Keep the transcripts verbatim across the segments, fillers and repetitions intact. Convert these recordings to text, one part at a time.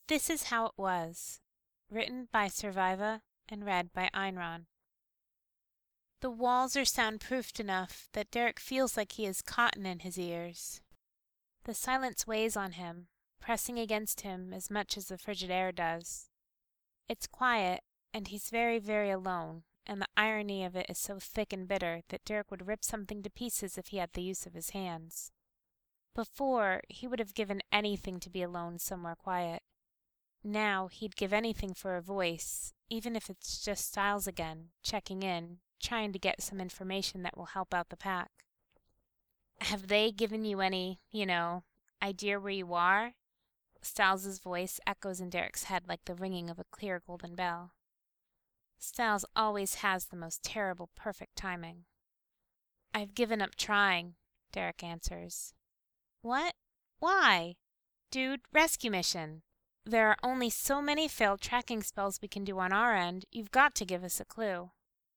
This is how it was. Written by Surviva and read by Einron. The walls are soundproofed enough that Derek feels like he has cotton in his ears. The silence weighs on him, pressing against him as much as the frigid air does. It's quiet, and he's very, very alone, and the irony of it is so thick and bitter that Derek would rip something to pieces if he had the use of his hands. Before, he would have given anything to be alone somewhere quiet. Now he'd give anything for a voice, even if it's just Styles again, checking in, trying to get some information that will help out the pack. "Have they given you any, you know, idea where you are?" Styles' voice echoes in Derek's head like the ringing of a clear golden bell. Styles always has the most terrible perfect timing. "I've given up trying," Derek answers. "What? Why?" "Dude, rescue mission. There are only so many failed tracking spells we can do on our end. You've got to give us a clue."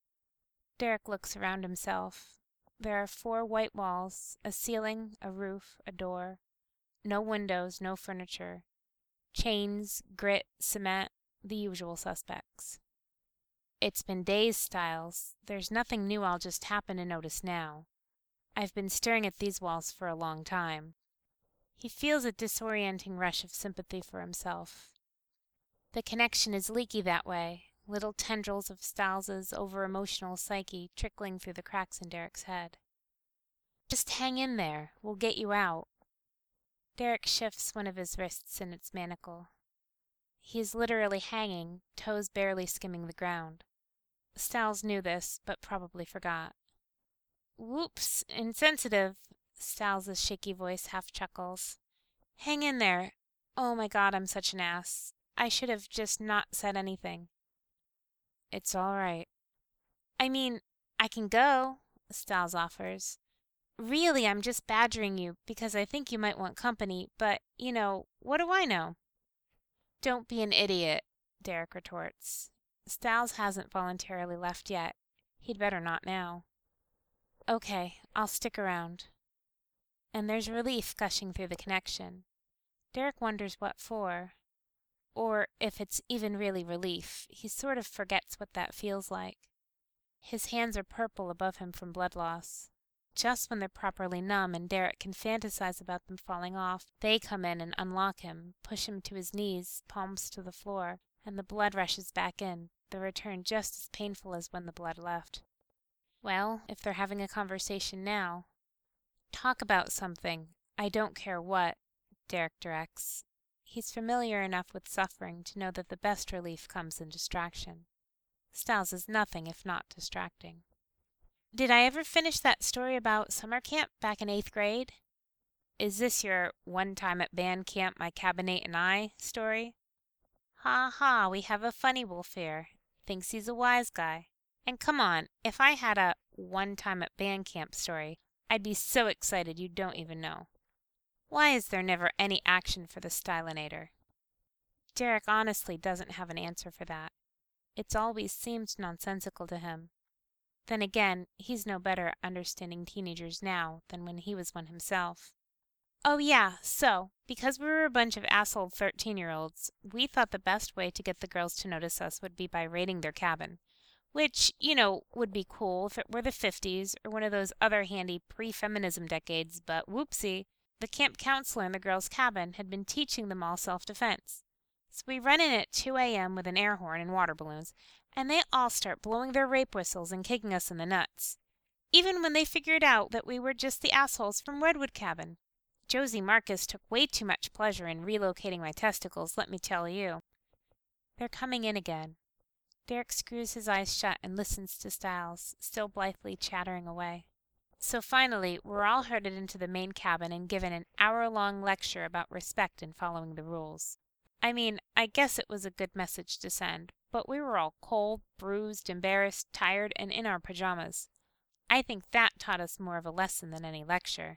Derek looks around himself. There are four white walls, a ceiling, a roof, a door. No windows, no furniture. Chains, grit, cement, the usual suspects. "It's been days, Styles. There's nothing new I'll just happen to notice now. I've been staring at these walls for a long time." He feels a disorienting rush of sympathy for himself. The connection is leaky that way, little tendrils of Styles' over-emotional psyche trickling through the cracks in Derek's head. "Just hang in there. We'll get you out." Derek shifts one of his wrists in its manacle. He is literally hanging, toes barely skimming the ground. Styles knew this, but probably forgot. "Whoops, insensitive." Styles' shaky voice half chuckles. "Hang in there. Oh my God, I'm such an ass. I should have just not said anything." "It's all right." "I mean, I can go," Styles offers. "Really, I'm just badgering you because I think you might want company, but, you know, what do I know?" "Don't be an idiot," Derek retorts. Styles hasn't voluntarily left yet. He'd better not now. "Okay, I'll stick around." And there's relief gushing through the connection. Derek wonders what for. Or if it's even really relief. He sort of forgets what that feels like. His hands are purple above him from blood loss. Just when they're properly numb and Derek can fantasize about them falling off, they come in and unlock him, push him to his knees, palms to the floor, and the blood rushes back in, the return just as painful as when the blood left. Well, if they're having a conversation now. "Talk about something. I don't care what," Derek directs. He's familiar enough with suffering to know that the best relief comes in distraction. Styles is nothing if not distracting. "Did I ever finish that story about summer camp back in eighth grade? Is this your one time at band camp, my cabinet and I story? Ha ha, we have a funny wolf here. Thinks he's a wise guy. And come on, if I had a one time at band camp story, I'd be so excited you don't even know. Why is there never any action for the Stylinator?" Derek honestly doesn't have an answer for that. It's always seemed nonsensical to him. Then again, he's no better at understanding teenagers now than when he was one himself. "Oh yeah, so, because we were a bunch of asshole thirteen-year-olds, we thought the best way to get the girls to notice us would be by raiding their cabin. Which, you know, would be cool if it were the fifties or one of those other handy pre-feminism decades, but whoopsie, the camp counselor in the girls' cabin had been teaching them all self-defense. So we run in at two a m with an air horn and water balloons, and they all start blowing their rape whistles and kicking us in the nuts. Even when they figured out that we were just the assholes from Redwood Cabin. Josie Marcus took way too much pleasure in relocating my testicles, let me tell you." They're coming in again. Derek screws his eyes shut and listens to Styles, still blithely chattering away. So finally, we're all herded into the main cabin and given an hour-long lecture about respect and following the rules. I mean, I guess it was a good message to send, but we were all cold, bruised, embarrassed, tired, and in our pajamas. I think that taught us more of a lesson than any lecture.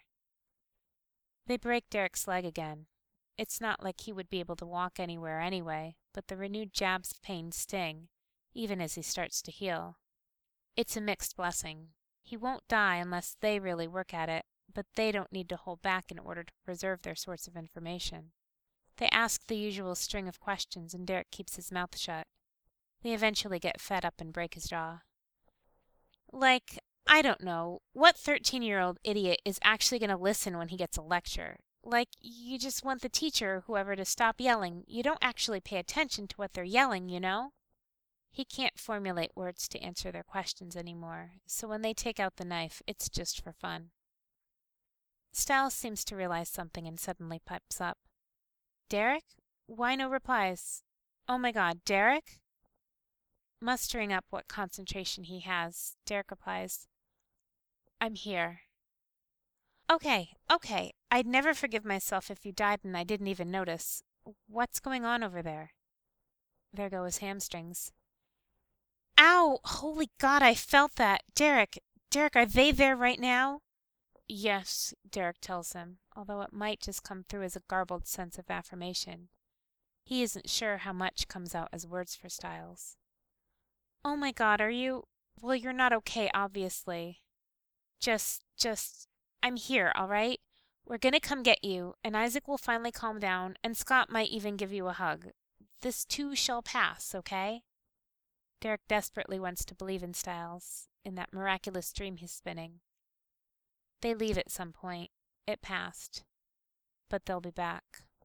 They break Derek's leg again. It's not like he would be able to walk anywhere anyway, but the renewed jabs of pain sting, even as he starts to heal. It's a mixed blessing. He won't die unless they really work at it, but they don't need to hold back in order to preserve their source of information. They ask the usual string of questions, and Derek keeps his mouth shut. They eventually get fed up and break his jaw. Like, I don't know, what thirteen-year-old idiot is actually going to listen when he gets a lecture? Like, you just want the teacher or whoever to stop yelling. You don't actually pay attention to what they're yelling, you know? He can't formulate words to answer their questions anymore, so when they take out the knife, it's just for fun. Styles seems to realize something and suddenly pipes up. Derek? Why no replies? Oh my god, Derek? Mustering up what concentration he has, Derek replies, I'm here. Okay, okay, I'd never forgive myself if you died and I didn't even notice. What's going on over there? There go his hamstrings. Ow! Holy God, I felt that! Derek! Derek, are they there right now? Yes, Derek tells him, although it might just come through as a garbled sense of affirmation. He isn't sure how much comes out as words for Styles. Oh my God, are you... Well, you're not okay, obviously. Just, just... I'm here, all right? We're gonna come get you, and Isaac will finally calm down, and Scott might even give you a hug. This too shall pass, okay? Derek desperately wants to believe in Styles, in that miraculous dream he's spinning. They leave at some point. It passed. But they'll be back.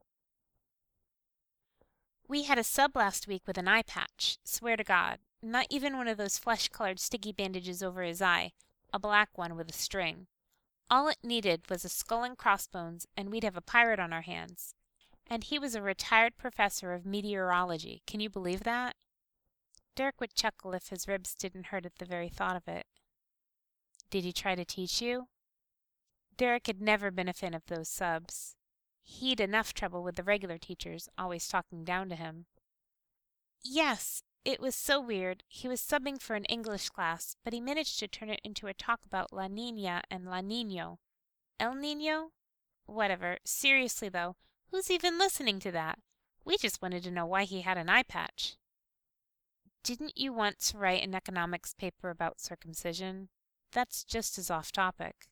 We had a sub last week with an eye patch. Swear to God. Not even one of those flesh-colored sticky bandages over his eye. A black one with a string. All it needed was a skull and crossbones, and we'd have a pirate on our hands. And he was a retired professor of meteorology. Can you believe that? Derek would chuckle if his ribs didn't hurt at the very thought of it. Did he try to teach you? Derek had never been a fan of those subs. He'd enough trouble with the regular teachers, always talking down to him. Yes, it was so weird. He was subbing for an English class, but he managed to turn it into a talk about La Niña and La Niño. El Niño? Whatever. Seriously, though, who's even listening to that? We just wanted to know why he had an eye patch. Didn't you once write an economics paper about circumcision? That's just as off-topic.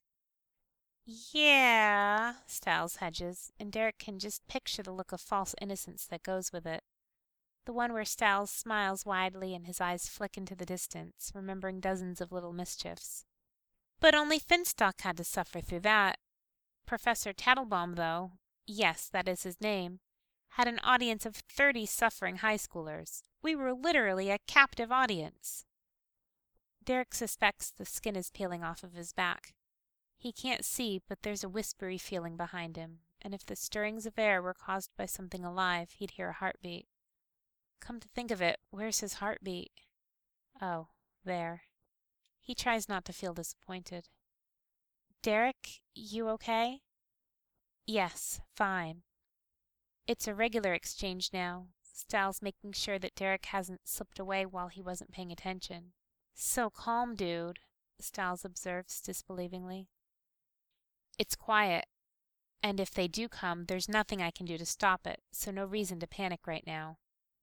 Yeah, Styles hedges, and Derek can just picture the look of false innocence that goes with it. The one where Styles smiles widely and his eyes flick into the distance, remembering dozens of little mischiefs. But only Finstock had to suffer through that. Professor Tattlebaum, though, yes, that is his name, had an audience of thirty suffering high schoolers. We were literally a captive audience. Derek suspects the skin is peeling off of his back. He can't see, but there's a whispery feeling behind him, and if the stirrings of air were caused by something alive, he'd hear a heartbeat. Come to think of it, where's his heartbeat? Oh, there. He tries not to feel disappointed. Derek, you okay? Yes, fine. It's a regular exchange now, Styles making sure that Derek hasn't slipped away while he wasn't paying attention. So calm, dude, Styles observes disbelievingly. It's quiet, and if they do come, there's nothing I can do to stop it, so no reason to panic right now.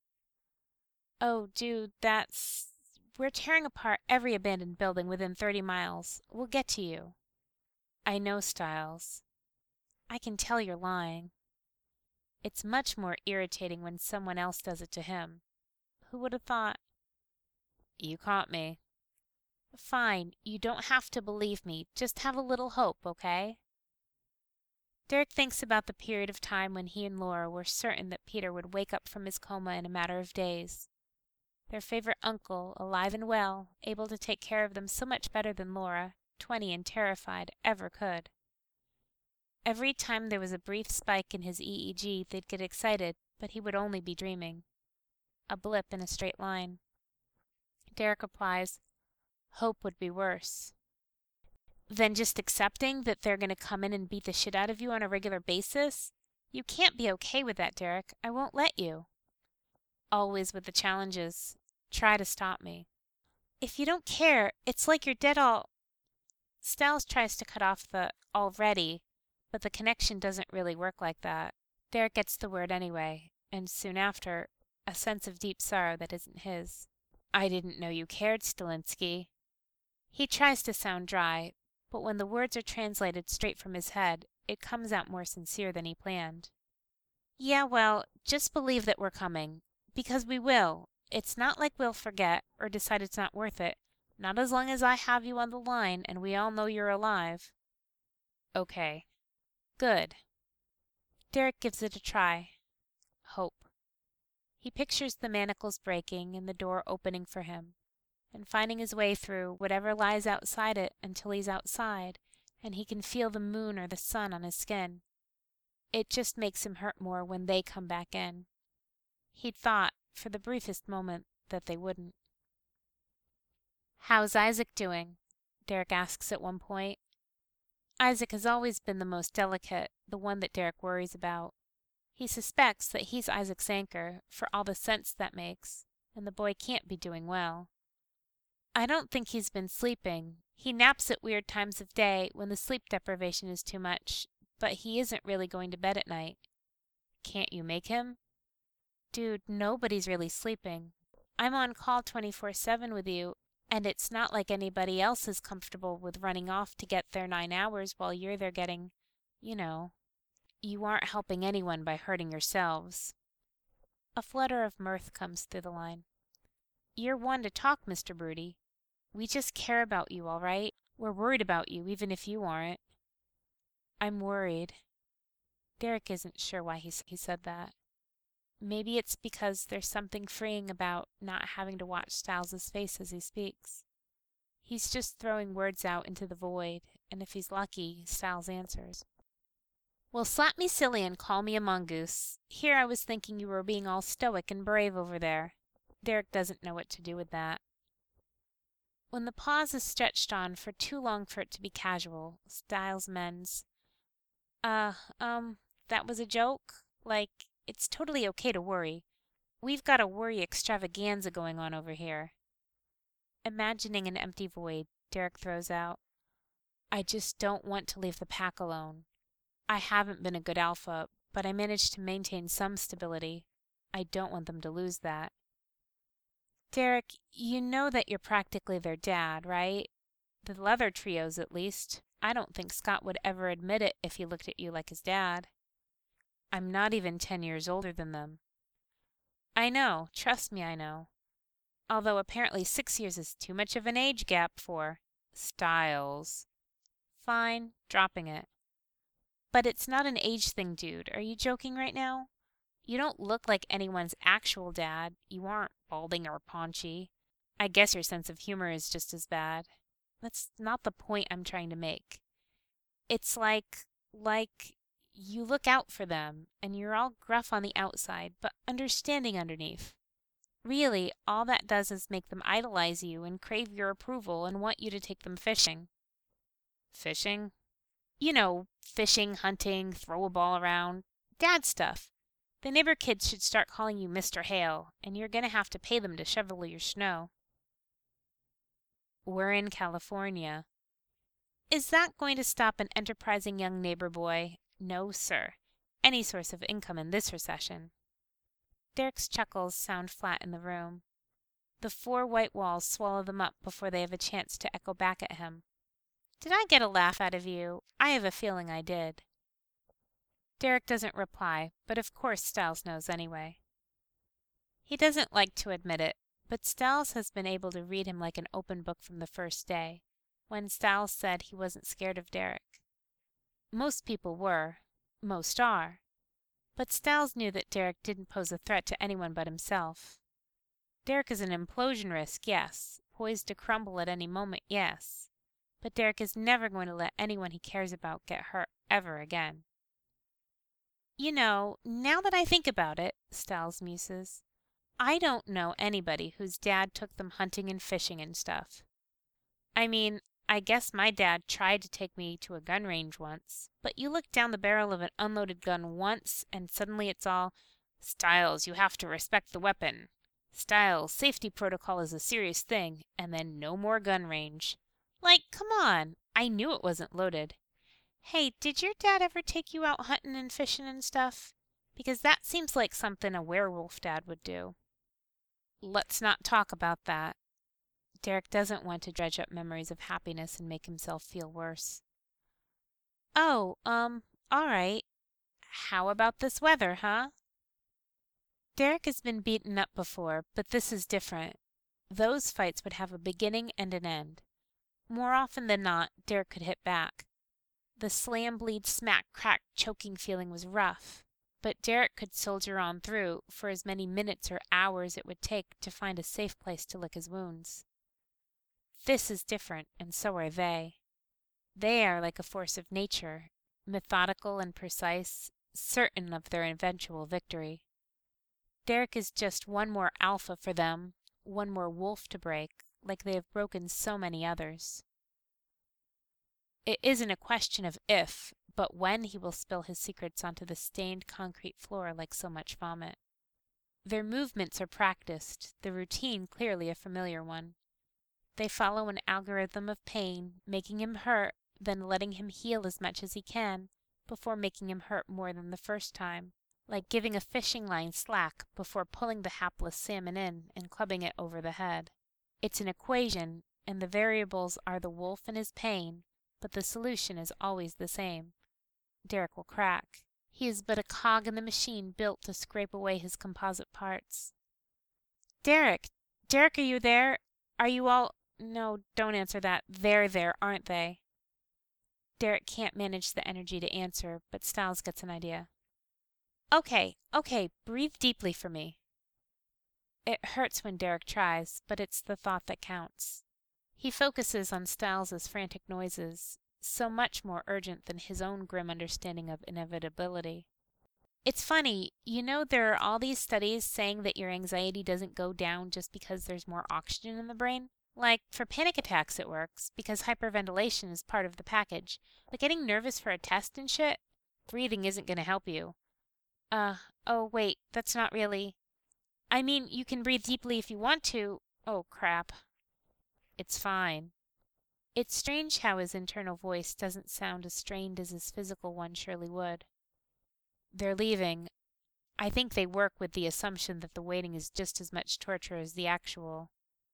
Oh, dude, that's... We're tearing apart every abandoned building within thirty miles. We'll get to you. I know, Styles. I can tell you're lying. It's much more irritating when someone else does it to him. Who would have thought? You caught me. Fine, you don't have to believe me. Just have a little hope, okay? Derek thinks about the period of time when he and Laura were certain that Peter would wake up from his coma in a matter of days. Their favorite uncle, alive and well, able to take care of them so much better than Laura, twenty and terrified, ever could. Every time there was a brief spike in his E E G, they'd get excited, but he would only be dreaming. A blip in a straight line. Derek replies, hope would be worse. Then just accepting that they're going to come in and beat the shit out of you on a regular basis? You can't be okay with that, Derek. I won't let you. Always with the challenges. Try to stop me. If you don't care, it's like you're dead all... Styles tries to cut off the already, but the connection doesn't really work like that. Derek gets the word anyway, and soon after, a sense of deep sorrow that isn't his. I didn't know you cared, Stilinski. He tries to sound dry, but when the words are translated straight from his head, it comes out more sincere than he planned. Yeah, well, just believe that we're coming. Because we will. It's not like we'll forget or decide it's not worth it. Not as long as I have you on the line and we all know you're alive. Okay. Good. Derek gives it a try. Hope. He pictures the manacles breaking and the door opening for him, and finding his way through whatever lies outside it until he's outside and he can feel the moon or the sun on his skin. It just makes him hurt more when they come back in. He'd thought, for the briefest moment, that they wouldn't. "How's Isaac doing?" Derek asks at one point. Isaac has always been the most delicate, the one that Derek worries about. He suspects that he's Isaac's anchor, for all the sense that makes, and the boy can't be doing well. "I don't think he's been sleeping. He naps at weird times of day when the sleep deprivation is too much, but he isn't really going to bed at night." "Can't you make him?" "Dude, nobody's really sleeping. I'm on call twenty-four seven with you, and it's not like anybody else is comfortable with running off to get their nine hours while you're there getting, you know. You aren't helping anyone by hurting yourselves." A flutter of mirth comes through the line. "You're one to talk, Mister Broody. We just care about you, all right? We're worried about you, even if you aren't." "I'm worried." Derek isn't sure why he, he said that. Maybe it's because there's something freeing about not having to watch Styles' face as he speaks. He's just throwing words out into the void, and if he's lucky, Styles answers. "Well, slap me silly and call me a mongoose. Here I was thinking you were being all stoic and brave over there." Derek doesn't know what to do with that. When the pause is stretched on for too long for it to be casual, Styles mends. Uh, um, that was a joke? Like, it's totally okay to worry. We've got a worry extravaganza going on over here." Imagining an empty void, Derek throws out, "I just don't want to leave the pack alone. I haven't been a good alpha, but I managed to maintain some stability. I don't want them to lose that." "Derek, you know that you're practically their dad, right? The leather trios, at least. I don't think Scott would ever admit it if he looked at you like his dad." "I'm not even ten years older than them." "I know. Trust me, I know. Although apparently six years is too much of an age gap for Styles." "Fine. Dropping it." "But it's not an age thing, dude. Are you joking right now? You don't look like anyone's actual dad. You aren't balding or paunchy. I guess your sense of humor is just as bad. That's not the point I'm trying to make. It's like, like, you look out for them, and you're all gruff on the outside, but understanding underneath. Really, all that does is make them idolize you and crave your approval and want you to take them fishing." "Fishing?" "You know, fishing, hunting, throw a ball around. Dad stuff. The neighbor kids should start calling you Mister Hale, and you're going to have to pay them to shovel your snow." "We're in California." "Is that going to stop an enterprising young neighbor boy? No, sir. Any source of income in this recession." Derek's chuckles sound flat in the room. The four white walls swallow them up before they have a chance to echo back at him. "Did I get a laugh out of you? I have a feeling I did." Derek doesn't reply, but of course Styles knows anyway. He doesn't like to admit it, but Styles has been able to read him like an open book from the first day, when Styles said he wasn't scared of Derek. Most people were. Most are. But Styles knew that Derek didn't pose a threat to anyone but himself. Derek is an implosion risk, yes. Poised to crumble at any moment, yes. But Derek is never going to let anyone he cares about get hurt ever again. "You know, now that I think about it," Styles muses, "I don't know anybody whose dad took them hunting and fishing and stuff. I mean, I guess my dad tried to take me to a gun range once, but you look down the barrel of an unloaded gun once, and suddenly it's all, 'Styles, you have to respect the weapon. Styles, safety protocol is a serious thing,' and then no more gun range. Like, come on, I knew it wasn't loaded. Hey, did your dad ever take you out hunting and fishing and stuff? Because that seems like something a werewolf dad would do." "Let's not talk about that." Derek doesn't want to dredge up memories of happiness and make himself feel worse. "Oh, um, all right. How about this weather, huh? Derek has been beaten up before, but this is different. Those fights would have a beginning and an end. More often than not, Derek could hit back. The slam, bleed, smack, crack, choking feeling was rough, but Derek could soldier on through for as many minutes or hours it would take to find a safe place to lick his wounds. This is different, and so are they. They are like a force of nature, methodical and precise, certain of their eventual victory. Derek is just one more alpha for them, one more wolf to break, like they have broken so many others. It isn't a question of if, but when he will spill his secrets onto the stained concrete floor like so much vomit. Their movements are practiced, the routine clearly a familiar one. They follow an algorithm of pain, making him hurt, then letting him heal as much as he can, before making him hurt more than the first time, like giving a fishing line slack before pulling the hapless salmon in and clubbing it over the head. It's an equation, and the variables are the wolf and his pain, but the solution is always the same. Derek will crack. He is but a cog in the machine built to scrape away his composite parts. Derek! Derek, are you there? Are you all... No, don't answer that. They're there, aren't they? Derek can't manage the energy to answer, but Stiles gets an idea. Okay, okay, breathe deeply for me. It hurts when Derek tries, but it's the thought that counts. He focuses on Stiles's frantic noises, so much more urgent than his own grim understanding of inevitability. It's funny, you know there are all these studies saying that your anxiety doesn't go down just because there's more oxygen in the brain? Like, for panic attacks it works, because hyperventilation is part of the package. But getting nervous for a test and shit? Breathing isn't gonna help you. Uh, oh wait, that's not really... I mean, you can breathe deeply if you want to. Oh, crap. It's fine. It's strange how his internal voice doesn't sound as strained as his physical one surely would. They're leaving. I think they work with the assumption that the waiting is just as much torture as the actual.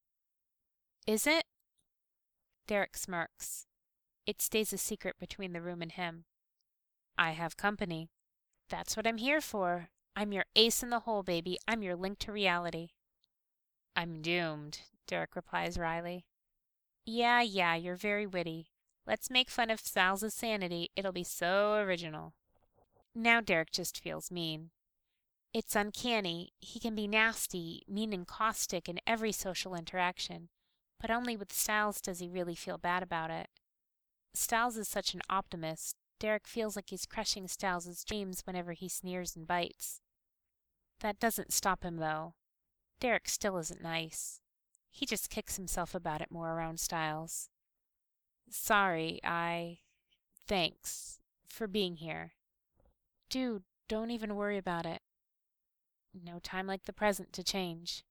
Is it? Derek smirks. It stays a secret between the room and him. I have company. That's what I'm here for. I'm your ace in the hole, baby. I'm your link to reality. I'm doomed, Derek replies wryly. Yeah, yeah, you're very witty. Let's make fun of Stiles' sanity. It'll be so original. Now Derek just feels mean. It's uncanny. He can be nasty, mean and caustic in every social interaction, but only with Stiles does he really feel bad about it. Stiles is such an optimist. Derek feels like he's crushing Stiles' dreams whenever he sneers and bites. That doesn't stop him, though. Derek still isn't nice. He just kicks himself about it more around Stiles. Sorry, I... Thanks for being here. Dude, don't even worry about it. No time like the present to change.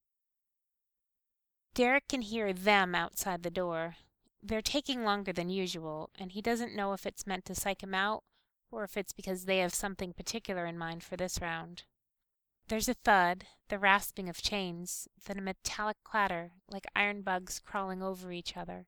Derek can hear them outside the door. They're taking longer than usual, and he doesn't know if it's meant to psych him out or if it's because they have something particular in mind for this round. There's a thud, the rasping of chains, then a metallic clatter, like iron bugs crawling over each other.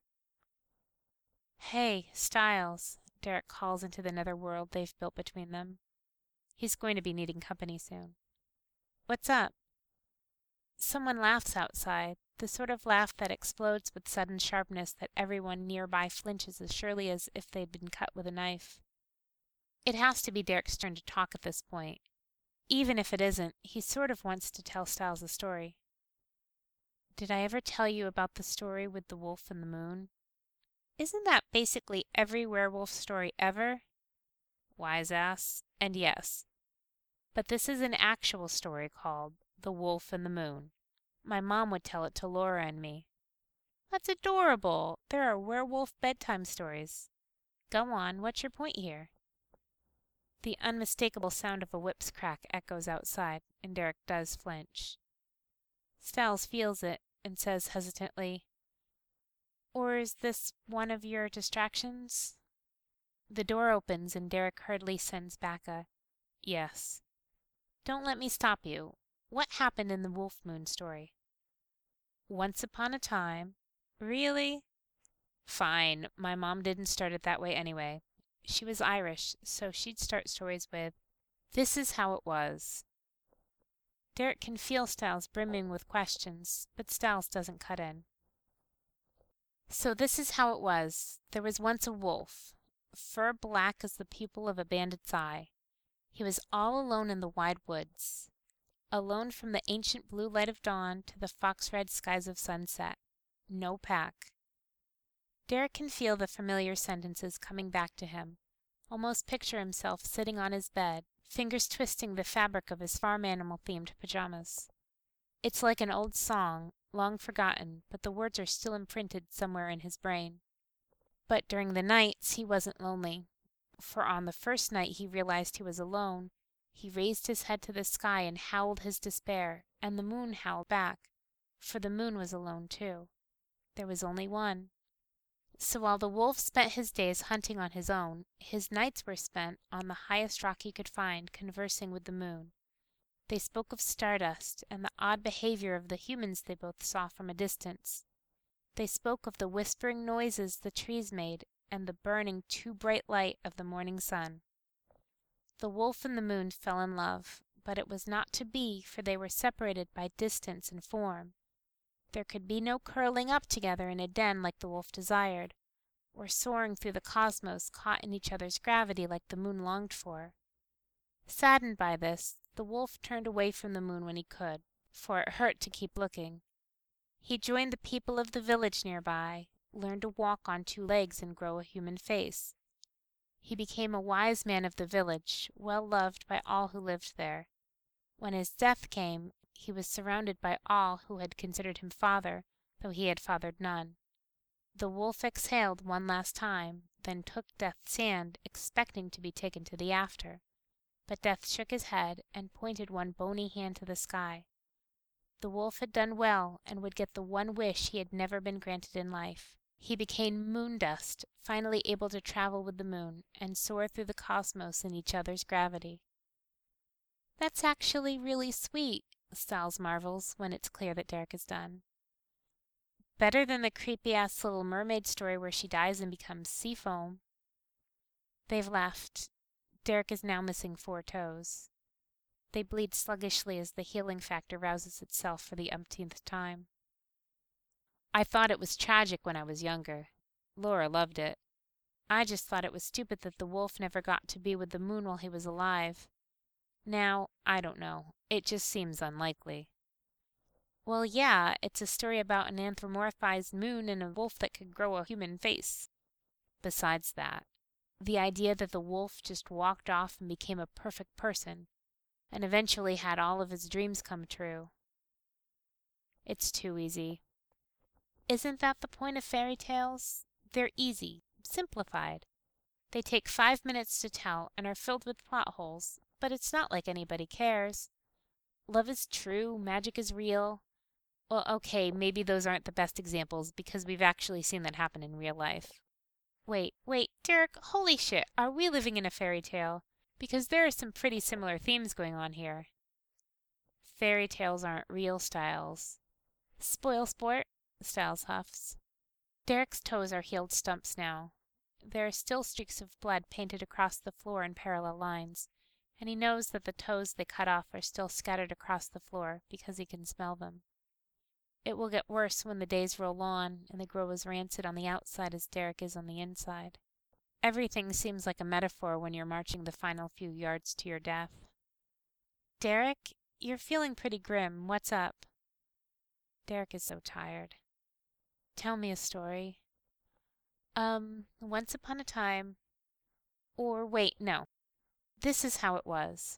Hey, Stiles, Derek calls into the nether world they've built between them. He's going to be needing company soon. What's up? Someone laughs outside, the sort of laugh that explodes with sudden sharpness that everyone nearby flinches as surely as if they'd been cut with a knife. It has to be Derek's turn to talk at this point. Even if it isn't, he sort of wants to tell Stiles a story. Did I ever tell you about the story with the wolf and the moon? Isn't that basically every werewolf story ever? Wise ass, and yes. But this is an actual story called The Wolf and the Moon. My mom would tell it to Laura and me. That's adorable. There are werewolf bedtime stories. Go on, what's your point here? The unmistakable sound of a whip's crack echoes outside, and Derek does flinch. Stiles feels it and says hesitantly, Or is this one of your distractions? The door opens and Derek hurriedly sends back a, Yes. Don't let me stop you. What happened in the Wolf Moon story? Once upon a time. Really? Fine. My mom didn't start it that way anyway. She was Irish, so she'd start stories with, This is how it was. Derek can feel Styles brimming with questions, but Styles doesn't cut in. So this is how it was. There was once a wolf, fur black as the pupil of a bandit's eye. He was all alone in the wide woods, alone from the ancient blue light of dawn to the fox-red skies of sunset. No pack. Derek can feel the familiar sentences coming back to him, almost picture himself sitting on his bed, fingers twisting the fabric of his farm animal-themed pajamas. It's like an old song, long forgotten, but the words are still imprinted somewhere in his brain. But during the nights he wasn't lonely, for on the first night he realized he was alone, he raised his head to the sky and howled his despair, and the moon howled back, for the moon was alone too. There was only one. So while the wolf spent his days hunting on his own, his nights were spent on the highest rock he could find, conversing with the moon. They spoke of stardust and the odd behavior of the humans they both saw from a distance. They spoke of the whispering noises the trees made and the burning too bright light of the morning sun. The wolf and the moon fell in love, but it was not to be, for they were separated by distance and form. There could be no curling up together in a den like the wolf desired, or soaring through the cosmos caught in each other's gravity like the moon longed for. Saddened by this, the wolf turned away from the moon when he could, for it hurt to keep looking. He joined the people of the village nearby, learned to walk on two legs and grow a human face. He became a wise man of the village, well loved by all who lived there. When his death came, he was surrounded by all who had considered him father, though he had fathered none. The wolf exhaled one last time, then took Death's hand, expecting to be taken to the after. But Death shook his head and pointed one bony hand to the sky. The wolf had done well and would get the one wish he had never been granted in life. He became moon dust, finally able to travel with the moon and soar through the cosmos in each other's gravity. That's actually really sweet, Styles marvels when it's clear that Derek is done. Better than the creepy-ass Little Mermaid story where she dies and becomes sea foam. They've left. Derek is now missing four toes. They bleed sluggishly as the healing factor rouses itself for the umpteenth time. I thought it was tragic when I was younger. Laura loved it. I just thought it was stupid that the wolf never got to be with the moon while he was alive. Now, I don't know. It just seems unlikely. Well, yeah, it's a story about an anthropomorphized moon and a wolf that could grow a human face. Besides that, the idea that the wolf just walked off and became a perfect person, and eventually had all of his dreams come true. It's too easy. Isn't that the point of fairy tales? They're easy, simplified. They take five minutes to tell and are filled with plot holes, but it's not like anybody cares. Love is true, magic is real. Well, okay, maybe those aren't the best examples because we've actually seen that happen in real life. Wait, wait, Derek, holy shit, are we living in a fairy tale? Because there are some pretty similar themes going on here. Fairy tales aren't real, Styles. Spoil sport, Styles huffs. Derek's toes are healed stumps now. There are still streaks of blood painted across the floor in parallel lines, and he knows that the toes they cut off are still scattered across the floor because he can smell them. It will get worse when the days roll on and they grow as rancid on the outside as Derek is on the inside. Everything seems like a metaphor when you're marching the final few yards to your death. Derek, you're feeling pretty grim. What's up? Derek is so tired. Tell me a story. Um, once upon a time. Or wait, no. This is how it was.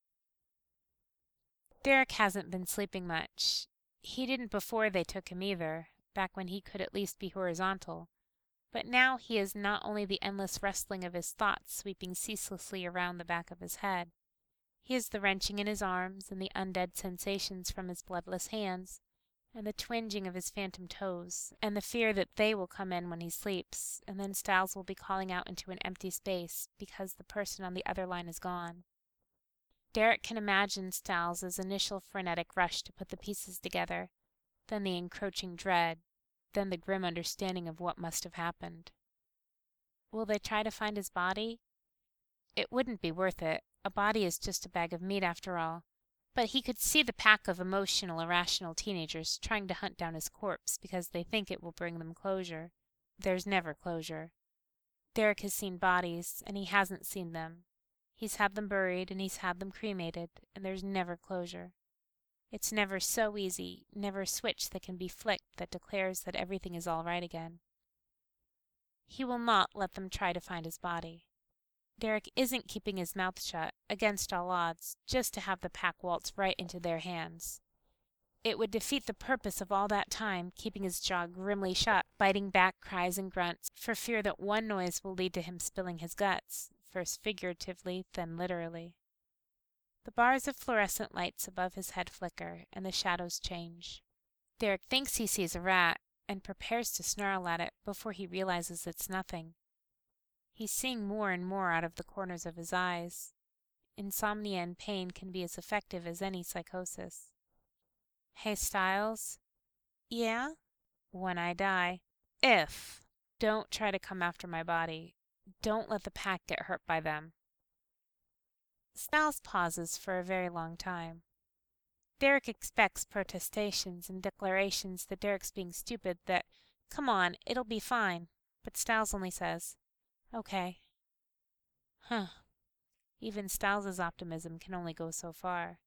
Derek hasn't been sleeping much. He didn't before they took him either, back when he could at least be horizontal. But now he is not only the endless wrestling of his thoughts sweeping ceaselessly around the back of his head. He is the wrenching in his arms and the undead sensations from his bloodless hands, and the twinging of his phantom toes, and the fear that they will come in when he sleeps, and then Styles will be calling out into an empty space because the person on the other line is gone. Derek can imagine Styles' initial frenetic rush to put the pieces together, then the encroaching dread, then the grim understanding of what must have happened. Will they try to find his body? It wouldn't be worth it. A body is just a bag of meat after all. But he could see the pack of emotional, irrational teenagers trying to hunt down his corpse because they think it will bring them closure. There's never closure. Derek has seen bodies, and he hasn't seen them. He's had them buried, and he's had them cremated, and there's never closure. It's never so easy, never a switch that can be flicked that declares that everything is all right again. He will not let them try to find his body. Derek isn't keeping his mouth shut, against all odds, just to have the pack waltz right into their hands. It would defeat the purpose of all that time, keeping his jaw grimly shut, biting back cries and grunts, for fear that one noise will lead to him spilling his guts, first figuratively, then literally. The bars of fluorescent lights above his head flicker, and the shadows change. Derek thinks he sees a rat, and prepares to snarl at it before he realizes it's nothing. He's seeing more and more out of the corners of his eyes. Insomnia and pain can be as effective as any psychosis. Hey, Stiles? Yeah? When I die. If. Don't try to come after my body. Don't let the pack get hurt by them. Stiles pauses for a very long time. Derek expects protestations and declarations that Derek's being stupid, that, come on, it'll be fine. But Stiles only says, okay. Huh. Even Stiles' optimism can only go so far.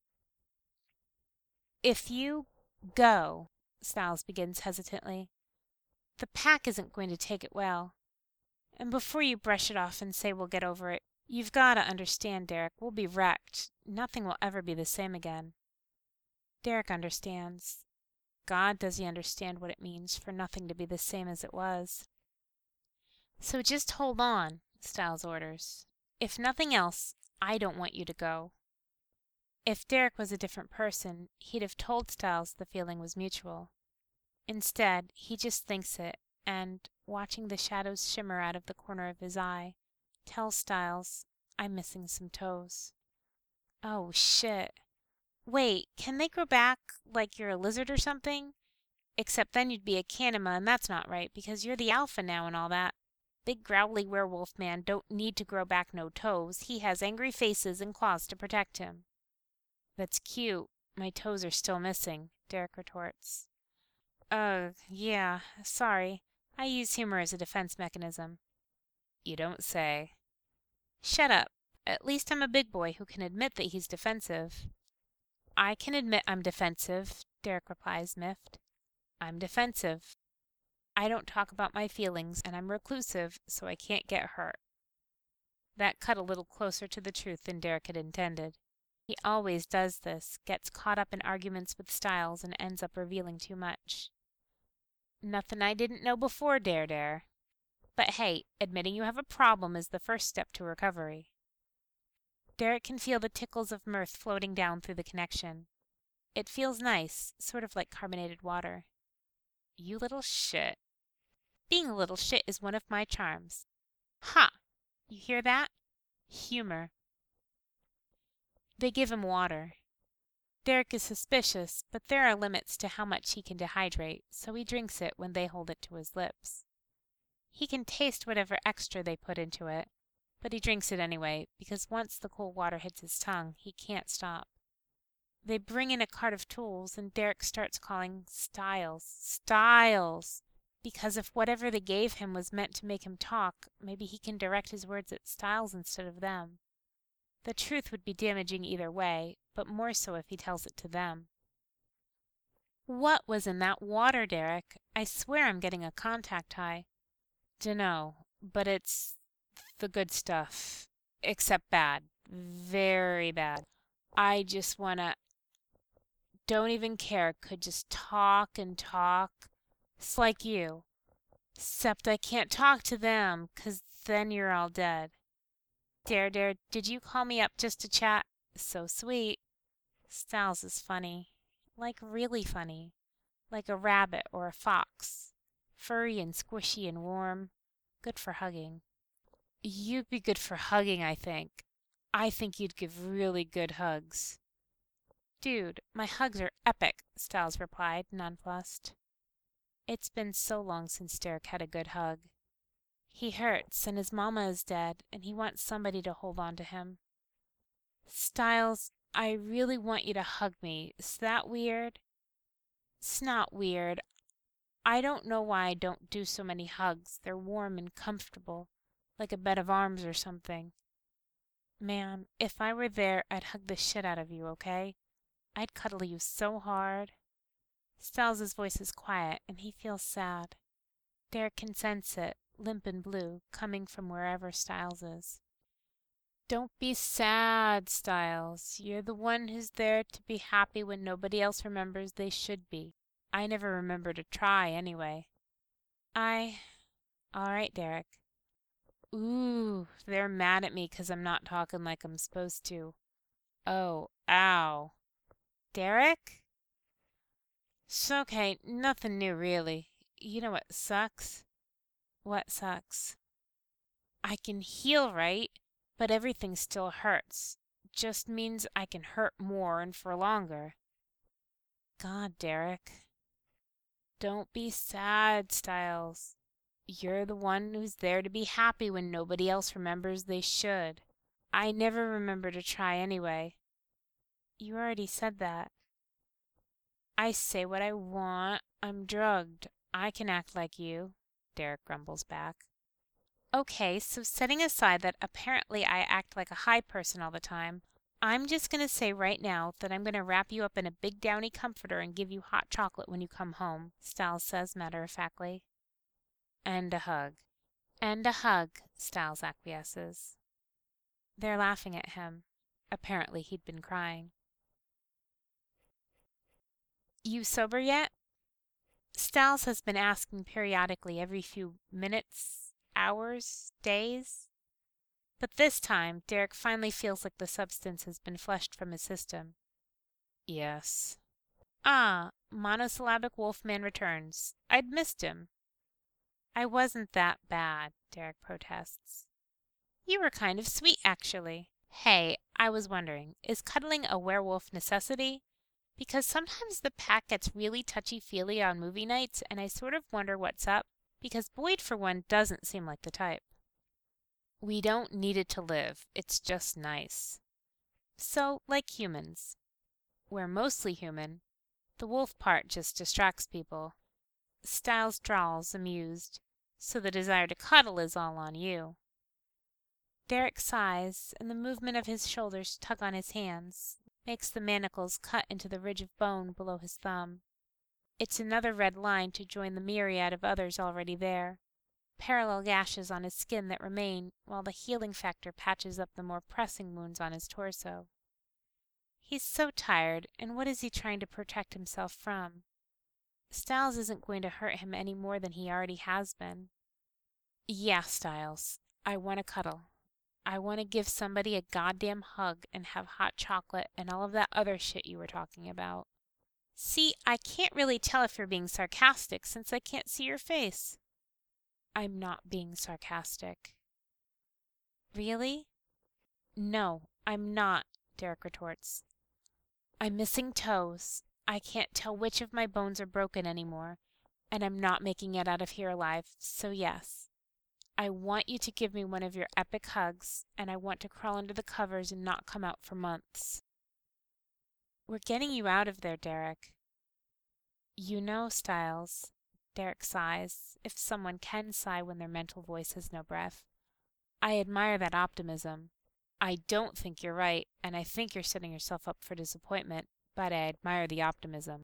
If you go, Stiles begins hesitantly, the pack isn't going to take it well. And before you brush it off and say we'll get over it, you've got to understand, Derek, we'll be wrecked. Nothing will ever be the same again. Derek understands. God, does he understand what it means for nothing to be the same as it was. So just hold on, Stiles orders. If nothing else, I don't want you to go. If Derek was a different person, he'd have told Stiles the feeling was mutual. Instead, he just thinks it, and, watching the shadows shimmer out of the corner of his eye, tells Stiles, I'm missing some toes. Oh, shit. Wait, can they grow back like you're a lizard or something? Except then you'd be a Kanima, and that's not right, because you're the alpha now and all that. Big growly werewolf man don't need to grow back no toes. He has angry faces and claws to protect him. That's cute. My toes are still missing, Derek retorts. Uh, yeah, sorry. I use humor as a defense mechanism. You don't say. Shut up. At least I'm a big boy who can admit that he's defensive. I can admit I'm defensive, Derek replies, miffed. I'm defensive. I don't talk about my feelings, and I'm reclusive, so I can't get hurt. That cut a little closer to the truth than Derek had intended. He always does this, gets caught up in arguments with Stiles, and ends up revealing too much. Nothing I didn't know before, Dare Dare. But hey, admitting you have a problem is the first step to recovery. Derek can feel the tickles of mirth floating down through the connection. It feels nice, sort of like carbonated water. You little shit. Being a little shit is one of my charms. Ha! You hear that? Humor. They give him water. Derek is suspicious, but there are limits to how much he can dehydrate, so he drinks it when they hold it to his lips. He can taste whatever extra they put into it, but he drinks it anyway, because once the cool water hits his tongue, he can't stop. They bring in a cart of tools, and Derek starts calling Stiles. Stiles! Because if whatever they gave him was meant to make him talk, maybe he can direct his words at Stiles instead of them. The truth would be damaging either way, but more so if he tells it to them. What was in that water, Derek? I swear I'm getting a contact high. Dunno, but it's the good stuff. Except bad. Very bad. I just wanna... Don't even care. Could just talk and talk. It's like you. Except I can't talk to them, 'cause then you're all dead. Dare Dare, did you call me up just to chat? So sweet. Stiles is funny. Like really funny. Like a rabbit or a fox. Furry and squishy and warm. Good for hugging. You'd be good for hugging, I think. I think you'd give really good hugs. Dude, my hugs are epic, Stiles replied, nonplussed. It's been so long since Derek had a good hug. He hurts, and his mama is dead, and he wants somebody to hold on to him. Styles, I really want you to hug me. Is that weird? It's not weird. I don't know why I don't do so many hugs. They're warm and comfortable, like a bed of arms or something. Man, if I were there, I'd hug the shit out of you, okay? I'd cuddle you so hard. Styles' voice is quiet, and he feels sad. Derek can sense it, limp and blue, coming from wherever Styles is. Don't be sad, Styles. You're the one who's there to be happy when nobody else remembers they should be. I never remember to try, anyway. I... All right, Derek. Ooh, they're mad at me 'cause I'm not talking like I'm supposed to. Oh, ow. Derek? It's okay, nothing new, really. You know what sucks? What sucks? I can heal, right? But everything still hurts. Just means I can hurt more and for longer. God, Derek. Don't be sad, Styles. You're the one who's there to be happy when nobody else remembers they should. I never remember to try anyway. You already said that. I say what I want. I'm drugged. I can act like you, Derek grumbles back. Okay, so setting aside that apparently I act like a high person all the time, I'm just going to say right now that I'm going to wrap you up in a big downy comforter and give you hot chocolate when you come home, Styles says matter-of-factly. And a hug. And a hug, Styles acquiesces. They're laughing at him. Apparently he'd been crying. You sober yet? Styles has been asking periodically every few minutes, hours, days. But this time, Derek finally feels like the substance has been flushed from his system. Yes. Ah, monosyllabic Wolfman returns. I'd missed him. I wasn't that bad, Derek protests. You were kind of sweet, actually. Hey, I was wondering, is cuddling a werewolf necessity? Because sometimes the pack gets really touchy-feely on movie nights, and I sort of wonder what's up, because Boyd, for one, doesn't seem like the type. We don't need it to live. It's just nice. So, like humans. We're mostly human. The wolf part just distracts people. Styles drawls, amused. So the desire to cuddle is all on you. Derek sighs, and the movement of his shoulders tug on his hands makes the manacles cut into the ridge of bone below his thumb. It's another red line to join the myriad of others already there. Parallel gashes on his skin that remain, while the healing factor patches up the more pressing wounds on his torso. He's so tired, and what is he trying to protect himself from? Styles isn't going to hurt him any more than he already has been. Yeah, Styles, I want to cuddle. I want to give somebody a goddamn hug and have hot chocolate and all of that other shit you were talking about. See, I can't really tell if you're being sarcastic since I can't see your face. I'm not being sarcastic. Really? No, I'm not, Derek retorts. I'm missing toes. I can't tell which of my bones are broken anymore, and I'm not making it out of here alive, so yes. I want you to give me one of your epic hugs, and I want to crawl under the covers and not come out for months. We're getting you out of there, Derek. You know, Styles, Derek sighs, if someone can sigh when their mental voice has no breath. I admire that optimism. I don't think you're right, and I think you're setting yourself up for disappointment, but I admire the optimism.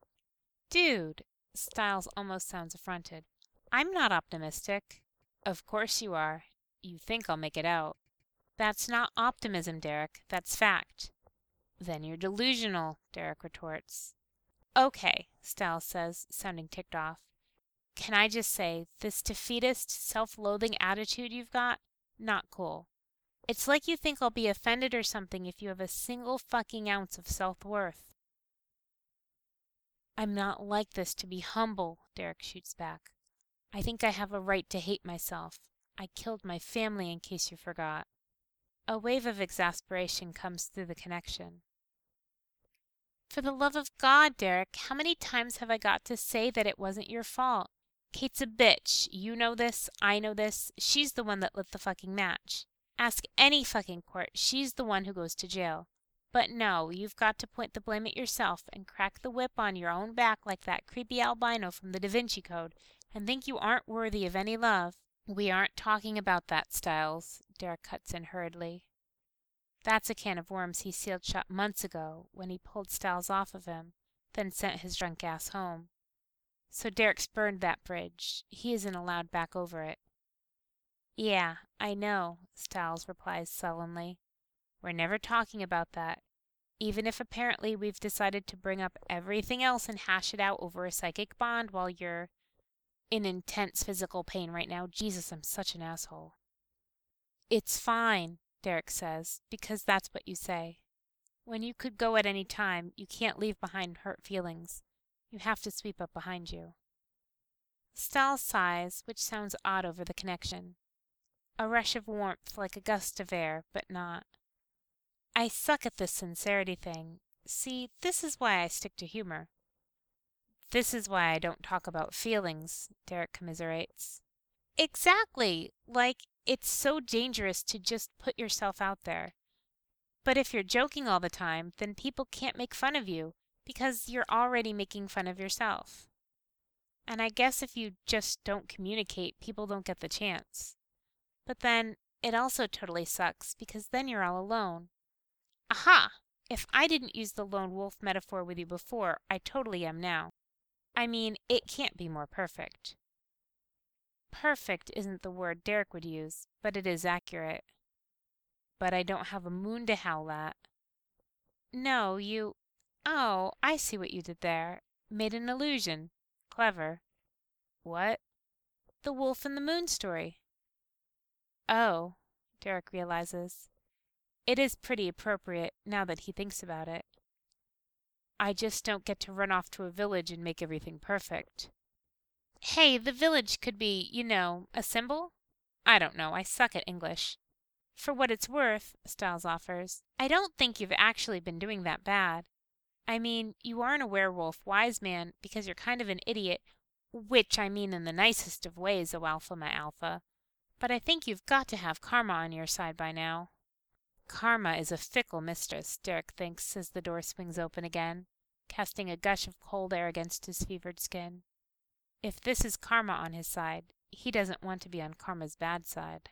Dude, Styles almost sounds affronted. I'm not optimistic. Of course you are. You think I'll make it out. That's not optimism, Derek. That's fact. Then you're delusional, Derek retorts. Okay, Styles says, sounding ticked off. Can I just say, this defeatist, self-loathing attitude you've got, not cool. It's like you think I'll be offended or something if you have a single fucking ounce of self-worth. I'm not like this to be humble, Derek shoots back. I think I have a right to hate myself. I killed my family in case you forgot. A wave of exasperation comes through the connection. For the love of God, Derek, how many times have I got to say that it wasn't your fault? Kate's a bitch. You know this. I know this. She's the one that lit the fucking match. Ask any fucking court. She's the one who goes to jail. But no, you've got to point the blame at yourself and crack the whip on your own back like that creepy albino from the Da Vinci Code and think you aren't worthy of any love. We aren't talking about that, Styles, Derek cuts in hurriedly. That's a can of worms he sealed shut months ago when he pulled Styles off of him, then sent his drunk ass home. So Derek's burned that bridge. He isn't allowed back over it. Yeah, I know, Styles replies sullenly. We're never talking about that, even if apparently we've decided to bring up everything else and hash it out over a psychic bond while you're in intense physical pain right now. Jesus, I'm such an asshole. It's fine, Derek says, because that's what you say. When you could go at any time, you can't leave behind hurt feelings. You have to sweep up behind you. Styles sighs, which sounds odd over the connection. A rush of warmth like a gust of air, but not. I suck at this sincerity thing. See, this is why I stick to humor. This is why I don't talk about feelings, Derek commiserates. Exactly! Like, it's so dangerous to just put yourself out there. But if you're joking all the time, then people can't make fun of you, because you're already making fun of yourself. And I guess if you just don't communicate, people don't get the chance. But then, it also totally sucks, because then you're all alone. Aha! If I didn't use the lone wolf metaphor with you before, I totally am now. I mean, it can't be more perfect. Perfect isn't the word Derek would use, but it is accurate. But I don't have a moon to howl at. No, you... Oh, I see what you did there. Made an illusion. Clever. What? The wolf and the moon story. Oh, Derek realizes. It is pretty appropriate, now that he thinks about it. I just don't get to run off to a village and make everything perfect. Hey, the village could be, you know, a symbol? I don't know, I suck at English. For what it's worth, Styles offers, I don't think you've actually been doing that bad. I mean, you aren't a werewolf wise man because you're kind of an idiot, which I mean in the nicest of ways, O Alpha, my Alpha. But I think you've got to have karma on your side by now. Karma is a fickle mistress, Derek thinks as the door swings open again, casting a gush of cold air against his fevered skin. If this is karma on his side, he doesn't want to be on karma's bad side.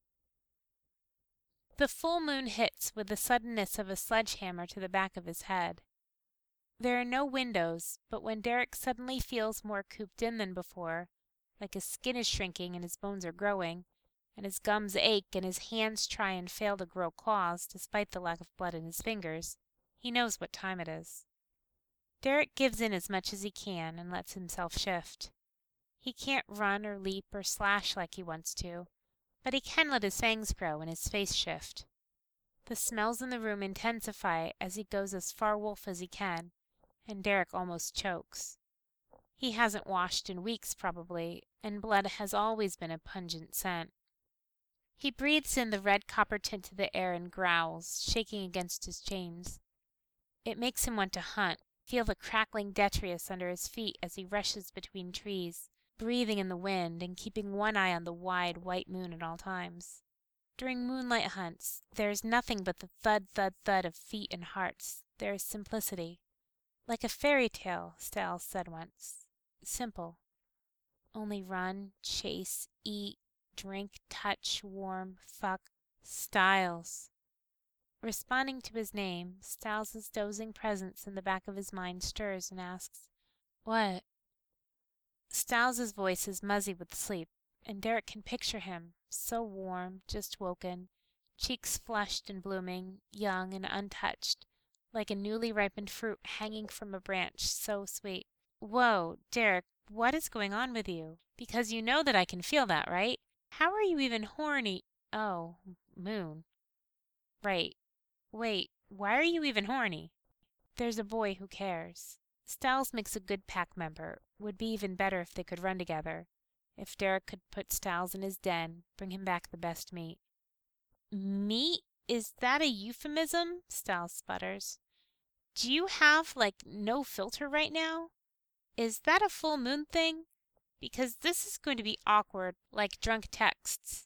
The full moon hits with the suddenness of a sledgehammer to the back of his head. There are no windows, but when Derek suddenly feels more cooped in than before, like his skin is shrinking and his bones are growing, and his gums ache and his hands try and fail to grow claws despite the lack of blood in his fingers, he knows what time it is. Derek gives in as much as he can and lets himself shift. He can't run or leap or slash like he wants to, but he can let his fangs grow and his face shift. The smells in the room intensify as he goes as far wolf as he can, and Derek almost chokes. He hasn't washed in weeks probably, and blood has always been a pungent scent. He breathes in the red copper tint to the air and growls, shaking against his chains. It makes him want to hunt, feel the crackling detritus under his feet as he rushes between trees, breathing in the wind and keeping one eye on the wide, white moon at all times. During moonlight hunts, there is nothing but the thud, thud, thud of feet and hearts. There is simplicity. Like a fairy tale, Styles said once. Simple. Only run, chase, eat, drink, touch, warm, fuck. Styles. Responding to his name, Styles' dozing presence in the back of his mind stirs and asks, What? Styles' voice is muzzy with sleep, and Derek can picture him, so warm, just woken, cheeks flushed and blooming, young and untouched, like a newly ripened fruit hanging from a branch, so sweet. Whoa, Derek, what is going on with you? Because you know that I can feel that, right? How are you even horny? Oh, moon. Right. Wait, why are you even horny? There's a boy who cares. Styles makes a good pack member. Would be even better if they could run together. If Derek could put Styles in his den, bring him back the best meat. Meat? Is that a euphemism? Styles sputters. Do you have, like, no filter right now? Is that a full moon thing? Because this is going to be awkward, like drunk texts.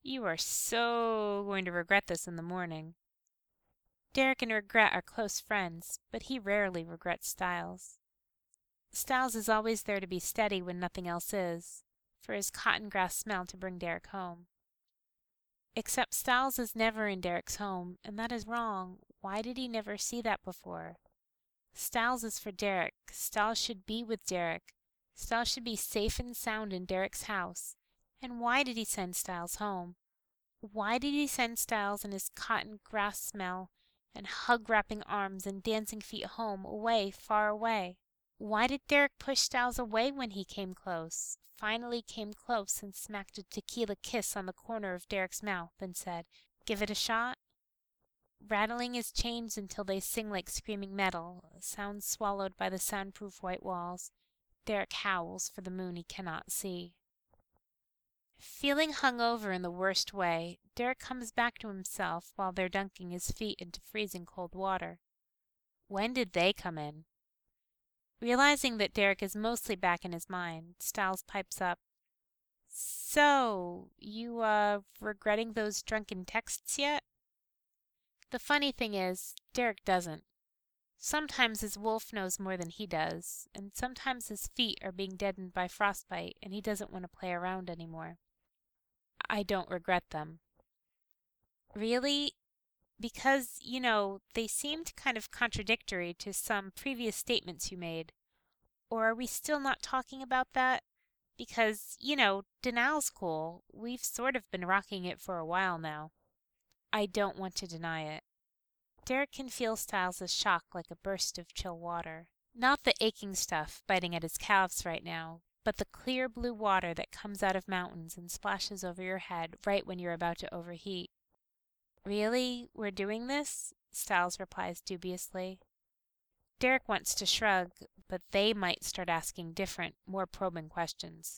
You are so going to regret this in the morning. Derek and Regret are close friends, but he rarely regrets Styles. Styles is always there to be steady when nothing else is, for his cotton grass smell to bring Derek home. Except Styles is never in Derek's home, and that is wrong. Why did he never see that before? Styles is for Derek. Styles should be with Derek. Styles should be safe and sound in Derek's house. And why did he send Styles home? Why did he send Styles and his cotton grass smell and hug-wrapping arms and dancing feet home, away, far away? Why did Derek push Styles away when he came close, finally came close and smacked a tequila kiss on the corner of Derek's mouth and said, "Give it a shot"? Rattling his chains until they sing like screaming metal, sounds swallowed by the soundproof white walls, Derek howls for the moon he cannot see. Feeling hungover in the worst way, Derek comes back to himself while they're dunking his feet into freezing cold water. When did they come in? Realizing that Derek is mostly back in his mind, Styles pipes up, "So, you, uh, regretting those drunken texts yet?" The funny thing is, Derek doesn't. Sometimes his wolf knows more than he does, and sometimes his feet are being deadened by frostbite and he doesn't want to play around anymore. "I don't regret them." "Really? Because, you know, they seemed kind of contradictory to some previous statements you made. Or are we still not talking about that? Because, you know, denial's cool. We've sort of been rocking it for a while now." "I don't want to deny it." Derek can feel Styles' shock like a burst of chill water. Not the aching stuff biting at his calves right now, but the clear blue water that comes out of mountains and splashes over your head right when you're about to overheat. "Really? We're doing this?" Styles replies dubiously. Derek wants to shrug, but they might start asking different, more probing questions.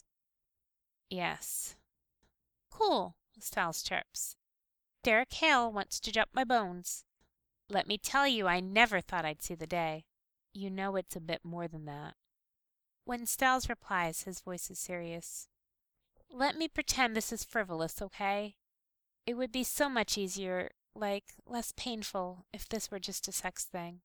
"Yes." "Cool," Styles chirps. "Derek Hale wants to jump my bones. Let me tell you, I never thought I'd see the day." "You know it's a bit more than that." When Styles replies, his voice is serious. "Let me pretend this is frivolous, okay? It would be so much easier, like, less painful, if this were just a sex thing."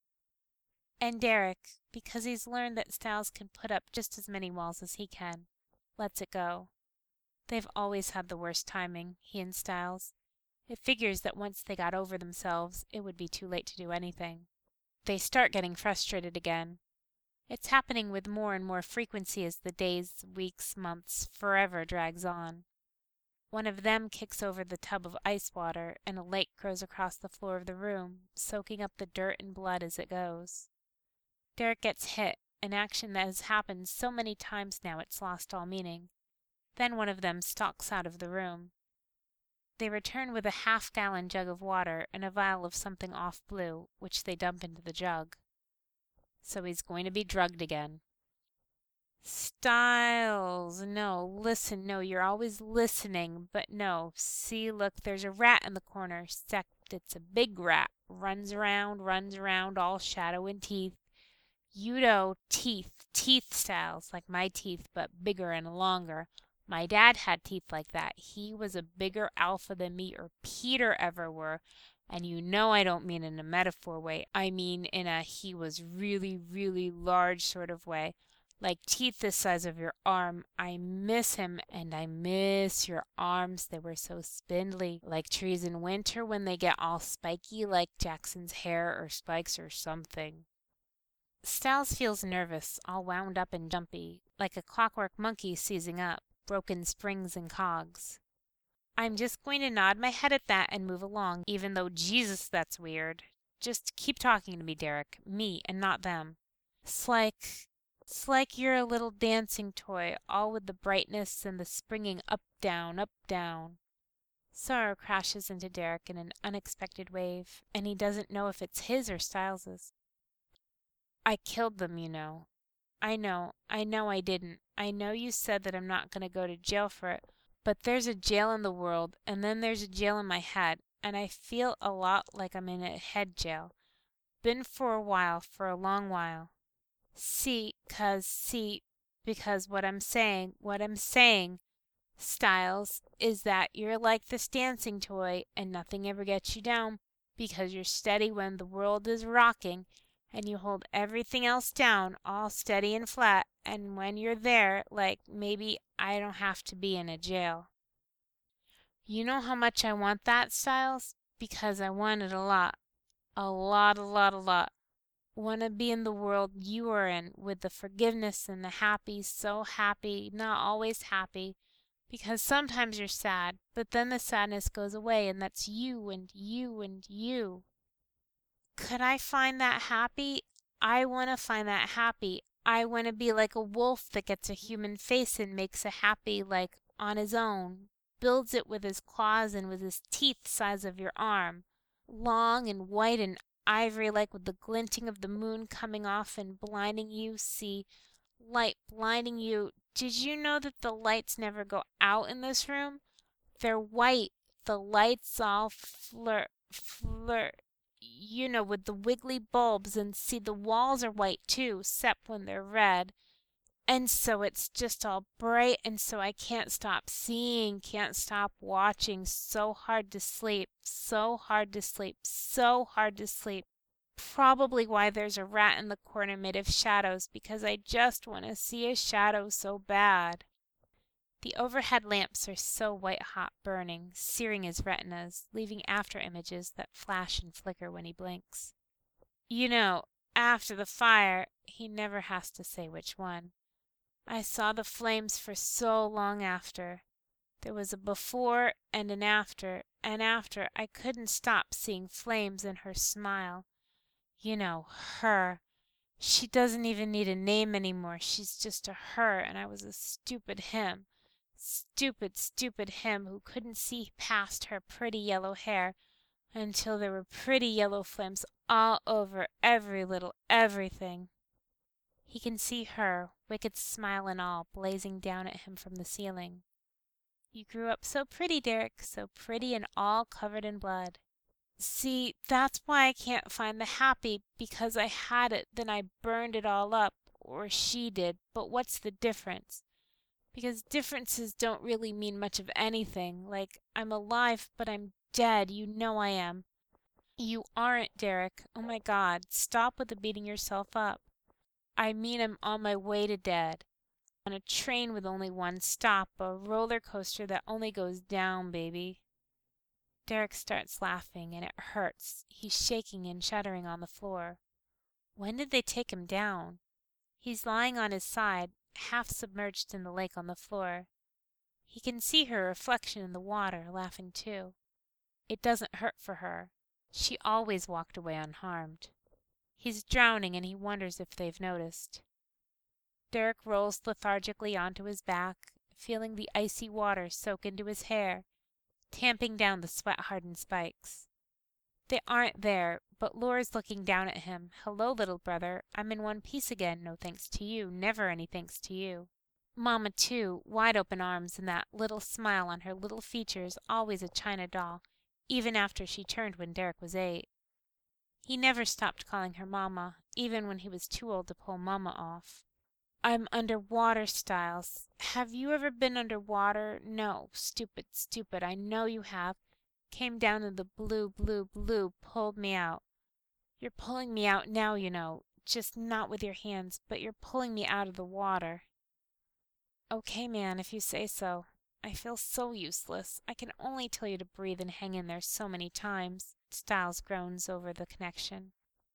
And Derek, because he's learned that Styles can put up just as many walls as he can, lets it go. They've always had the worst timing, he and Styles. It figures that once they got over themselves, it would be too late to do anything. They start getting frustrated again. It's happening with more and more frequency as the days, weeks, months, forever drags on. One of them kicks over the tub of ice water, and a lake grows across the floor of the room, soaking up the dirt and blood as it goes. Derek gets hit, an action that has happened so many times now it's lost all meaning. Then one of them stalks out of the room. They return with a half-gallon jug of water and a vial of something off-blue, which they dump into the jug. "So he's going to be drugged again." "Styles, no, listen, no, you're always listening, but no, see, look, there's a rat in the corner, except it's a big rat, runs around, runs around, all shadow and teeth. You know, teeth, teeth, Styles, like my teeth, but bigger and longer. My dad had teeth like that. He was a bigger alpha than me or Peter ever were. And you know I don't mean in a metaphor way. I mean in a he was really, really large sort of way. Like teeth the size of your arm. I miss him, and I miss your arms. They were so spindly, like trees in winter when they get all spiky like Jackson's hair or spikes or something." Styles feels nervous, all wound up and jumpy, like a clockwork monkey seizing up, broken springs and cogs. I'm just going to nod my head at that and move along, even though Jesus, that's weird. Just keep talking to me, Derek. Me and not them. It's like, it's like you're a little dancing toy, all with the brightness and the springing up, down, up, down. Sorrow crashes into Derek in an unexpected wave, and he doesn't know if it's his or Styles's. "I killed them, you know." "I know, I know I didn't. I know you said that I'm not going to go to jail for it, but there's a jail in the world, and then there's a jail in my head, and I feel a lot like I'm in a head jail. Been for a while, for a long while. See, 'cause, see, because what I'm saying, what I'm saying, Styles, is that you're like this dancing toy and nothing ever gets you down because you're steady when the world is rocking and you hold everything else down all steady and flat, and when you're there, like maybe I don't have to be in a jail. You know how much I want that, Styles? Because I want it a lot. A lot, a lot, a lot. Want to be in the world you are in with the forgiveness and the happy, so happy, not always happy, because sometimes you're sad, but then the sadness goes away and that's you and you and you. Could I find that happy? I want to find that happy. I want to be like a wolf that gets a human face and makes a happy like on his own, builds it with his claws and with his teeth size of your arm, long and white and ivory like with the glinting of the moon coming off and blinding you, see, light blinding you. Did you know that the lights never go out in this room? They're white. The lights all flirt, flirt, you know, with the wiggly bulbs, and see, the walls are white too, 'cept when they're red. And so it's just all bright, and so I can't stop seeing, can't stop watching, so hard to sleep, so hard to sleep, so hard to sleep. Probably why there's a rat in the corner made of shadows, because I just want to see a shadow so bad. The overhead lamps are so white hot burning, searing his retinas, leaving after images that flash and flicker when he blinks. You know, after the fire, he never has to say which one. I saw the flames for so long after. There was a before and an after, and after I couldn't stop seeing flames and her smile. You know, her. She doesn't even need a name anymore. She's just a her, and I was a stupid him. Stupid, stupid him who couldn't see past her pretty yellow hair until there were pretty yellow flames all over every little everything. He can see her, wicked smile and all, blazing down at him from the ceiling. You grew up so pretty, Derek, so pretty and all covered in blood. See, that's why I can't find the happy, because I had it, then I burned it all up, or she did, but what's the difference? Because differences don't really mean much of anything, like I'm alive, but I'm dead, you know I am. You aren't, Derek. Oh my God, stop with the beating yourself up. I mean I'm on my way to dead. On a train with only one stop, a roller coaster that only goes down, baby. Derek starts laughing, and it hurts. He's shaking and shuddering on the floor. When did they take him down? He's lying on his side, half submerged in the lake on the floor. He can see her reflection in the water, laughing too. It doesn't hurt for her. She always walked away unharmed. He's drowning, and he wonders if they've noticed. Derek rolls lethargically onto his back, feeling the icy water soak into his hair, tamping down the sweat-hardened spikes. They aren't there, but Laura's looking down at him. Hello, little brother. I'm in one piece again, no thanks to you, never any thanks to you. Mama, too, wide open arms and that little smile on her little features, always a china doll, even after she turned when Derek was eight. He never stopped calling her Mama, even when he was too old to pull Mama off. I'm under water, Styles. Have you ever been under water? No, stupid, stupid, I know you have. Came down in the blue, blue, blue, pulled me out. You're pulling me out now, you know, just not with your hands, but you're pulling me out of the water. Okay, man, if you say so. I feel so useless. I can only tell you to breathe and hang in there so many times. Styles groans over the connection.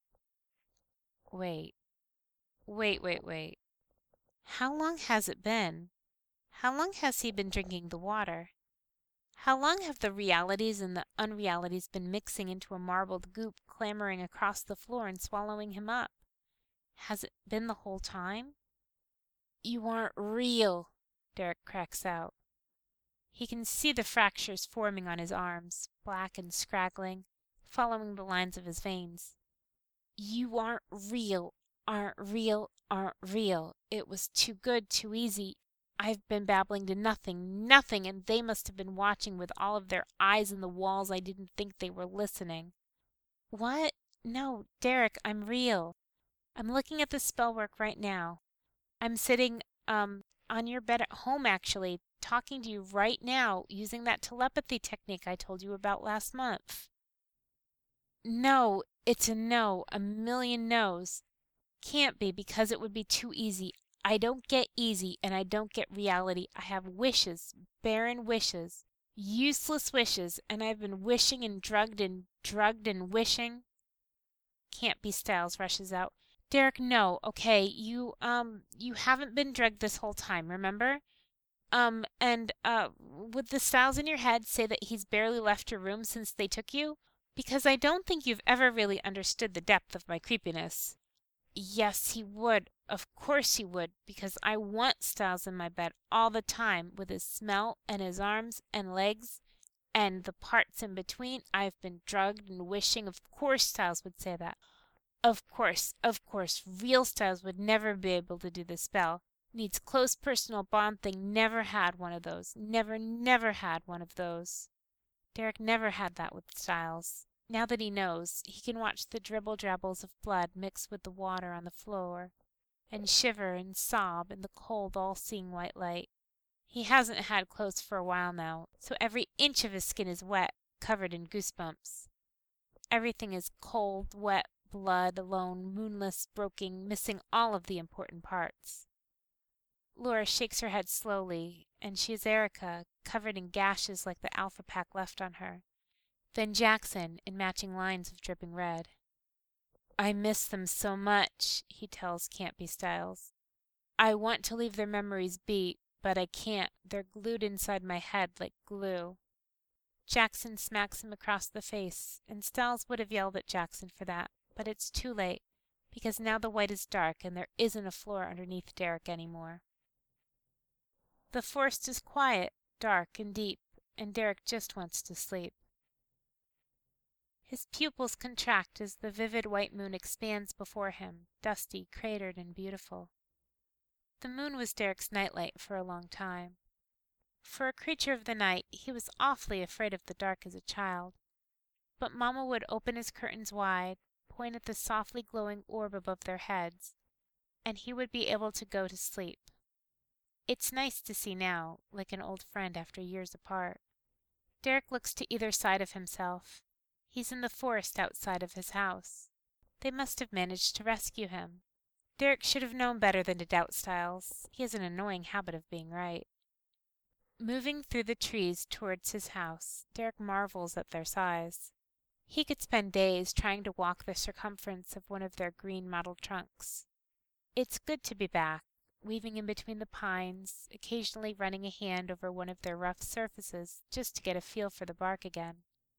Wait, wait, wait, wait. How long has it been? How long has he been drinking the water? How long have the realities and the unrealities been mixing into a marbled goop, clambering across the floor and swallowing him up? Has it been the whole time? You aren't real, Derek cracks out. He can see the fractures forming on his arms, black and scraggling, following the lines of his veins. You aren't real, aren't real, aren't real. It was too good, too easy. I've been babbling to nothing, nothing, and they must have been watching with all of their eyes in the walls. I didn't think they were listening. What? No, Derek, I'm real. I'm looking at the spell work right now. I'm sitting, um, on your bed at home, actually. talking to you right now using that telepathy technique I told you about last month. No, it's a no, a million no's. Can't be because it would be too easy. I don't get easy and I don't get reality. I have wishes, barren wishes, useless wishes, and I've been wishing and drugged and drugged and wishing. Can't be, Styles rushes out. Derek, no, okay, you, um, you haven't been drugged this whole time, remember? Um, and, uh, would the Styles in your head say that he's barely left your room since they took you? Because I don't think you've ever really understood the depth of my creepiness. Yes, he would. Of course he would, because I want Styles in my bed all the time, with his smell and his arms and legs and the parts in between. I've been drugged and wishing. Of course Styles would say that. Of course, of course, real Styles would never be able to do the spell. Needs close personal bond thing. Never had one of those. Never, never had one of those. Derek never had that with Styles. Now that he knows, he can watch the dribble-drabbles of blood mix with the water on the floor, and shiver and sob in the cold, all-seeing white light. He hasn't had clothes for a while now, so every inch of his skin is wet, covered in goosebumps. Everything is cold, wet, blood, alone, moonless, broken, missing all of the important parts. Laura shakes her head slowly, and she is Erica, covered in gashes like the Alpha Pack left on her. Then Jackson, in matching lines of dripping red. I miss them so much, he tells Can't Be Styles. I want to leave their memories be, but I can't. They're glued inside my head like glue. Jackson smacks him across the face, and Styles would have yelled at Jackson for that, but it's too late, because now the white is dark and there isn't a floor underneath Derek anymore. The forest is quiet, dark, and deep, and Derek just wants to sleep. His pupils contract as the vivid white moon expands before him, dusty, cratered, and beautiful. The moon was Derek's nightlight for a long time. For a creature of the night, he was awfully afraid of the dark as a child. But Mamma would open his curtains wide, point at the softly glowing orb above their heads, and he would be able to go to sleep. It's nice to see now, like an old friend after years apart. Derek looks to either side of himself. He's in the forest outside of his house. They must have managed to rescue him. Derek should have known better than to doubt Styles. He has an annoying habit of being right. Moving through the trees towards his house, Derek marvels at their size. He could spend days trying to walk the circumference of one of their green mottled trunks. It's good to be back, weaving in between the pines, occasionally running a hand over one of their rough surfaces just to get a feel for the bark again.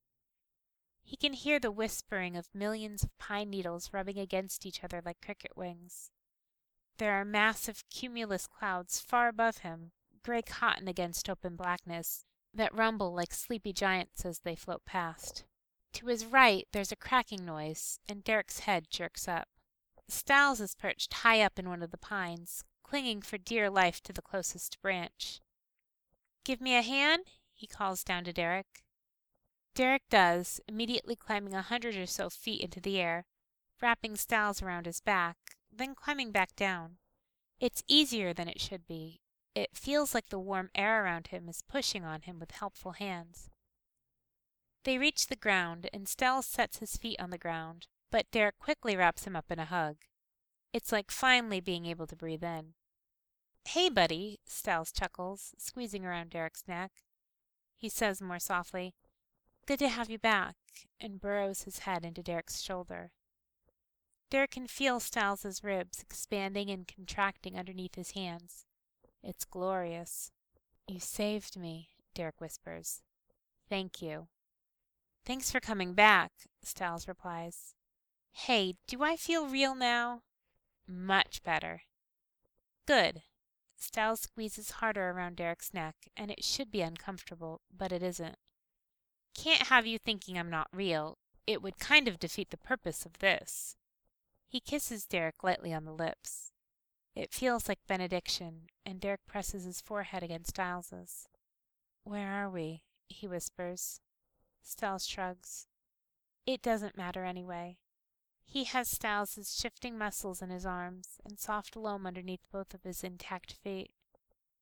He can hear the whispering of millions of pine needles rubbing against each other like cricket wings. There are massive cumulus clouds far above him, gray cotton against open blackness, that rumble like sleepy giants as they float past. To his right there's a cracking noise, and Derek's head jerks up. Styles is perched high up in one of the pines, clinging for dear life to the closest branch. "Give me a hand," he calls down to Derek. Derek does, immediately climbing a hundred or so feet into the air, wrapping Styles around his back, then climbing back down. It's easier than it should be. It feels like the warm air around him is pushing on him with helpful hands. They reach the ground, and Styles sets his feet on the ground, but Derek quickly wraps him up in a hug. It's like finally being able to breathe in. "Hey, buddy," Styles chuckles, squeezing around Derek's neck. He says more softly, "Good to have you back," and burrows his head into Derek's shoulder. Derek can feel Styles's ribs expanding and contracting underneath his hands. It's glorious. "You saved me," Derek whispers. "Thank you." "Thanks for coming back," Styles replies. "Hey, do I feel real now?" "Much better." "Good." Styles squeezes harder around Derek's neck, and it should be uncomfortable, but it isn't. "Can't have you thinking I'm not real. It would kind of defeat the purpose of this." He kisses Derek lightly on the lips. It feels like benediction, and Derek presses his forehead against Styles's. "Where are we?" he whispers. Styles shrugs. It doesn't matter anyway. He has Styles's shifting muscles in his arms and soft loam underneath both of his intact feet.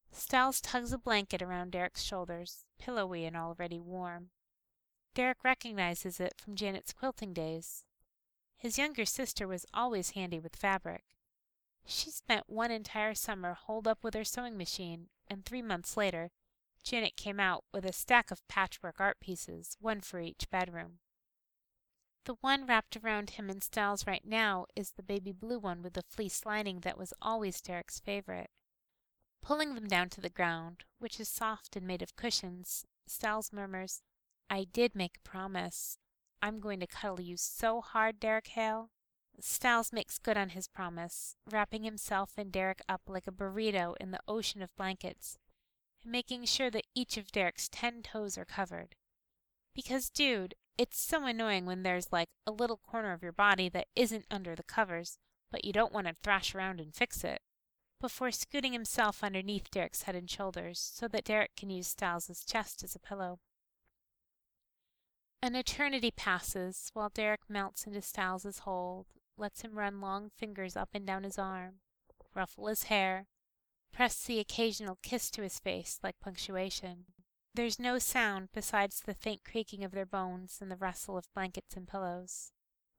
Styles tugs a blanket around Derek's shoulders, pillowy and already warm. Derek recognizes it from Janet's quilting days. His younger sister was always handy with fabric. She spent one entire summer holed up with her sewing machine, and three months later, Janet came out with a stack of patchwork art pieces, one for each bedroom. The one wrapped around him and Styles right now is the baby blue one with the fleece lining that was always Derek's favorite. Pulling them down to the ground, which is soft and made of cushions, Styles murmurs, "I did make a promise. I'm going to cuddle you so hard, Derek Hale." Styles makes good on his promise, wrapping himself and Derek up like a burrito in the ocean of blankets, and making sure that each of Derek's ten toes are covered. Because, dude, it's so annoying when there's like a little corner of your body that isn't under the covers, but you don't want to thrash around and fix it. Before scooting himself underneath Derek's head and shoulders so that Derek can use Styles' chest as a pillow. An eternity passes while Derek melts into Styles' hold, lets him run long fingers up and down his arm, ruffle his hair, press the occasional kiss to his face like punctuation. There's no sound besides the faint creaking of their bones and the rustle of blankets and pillows.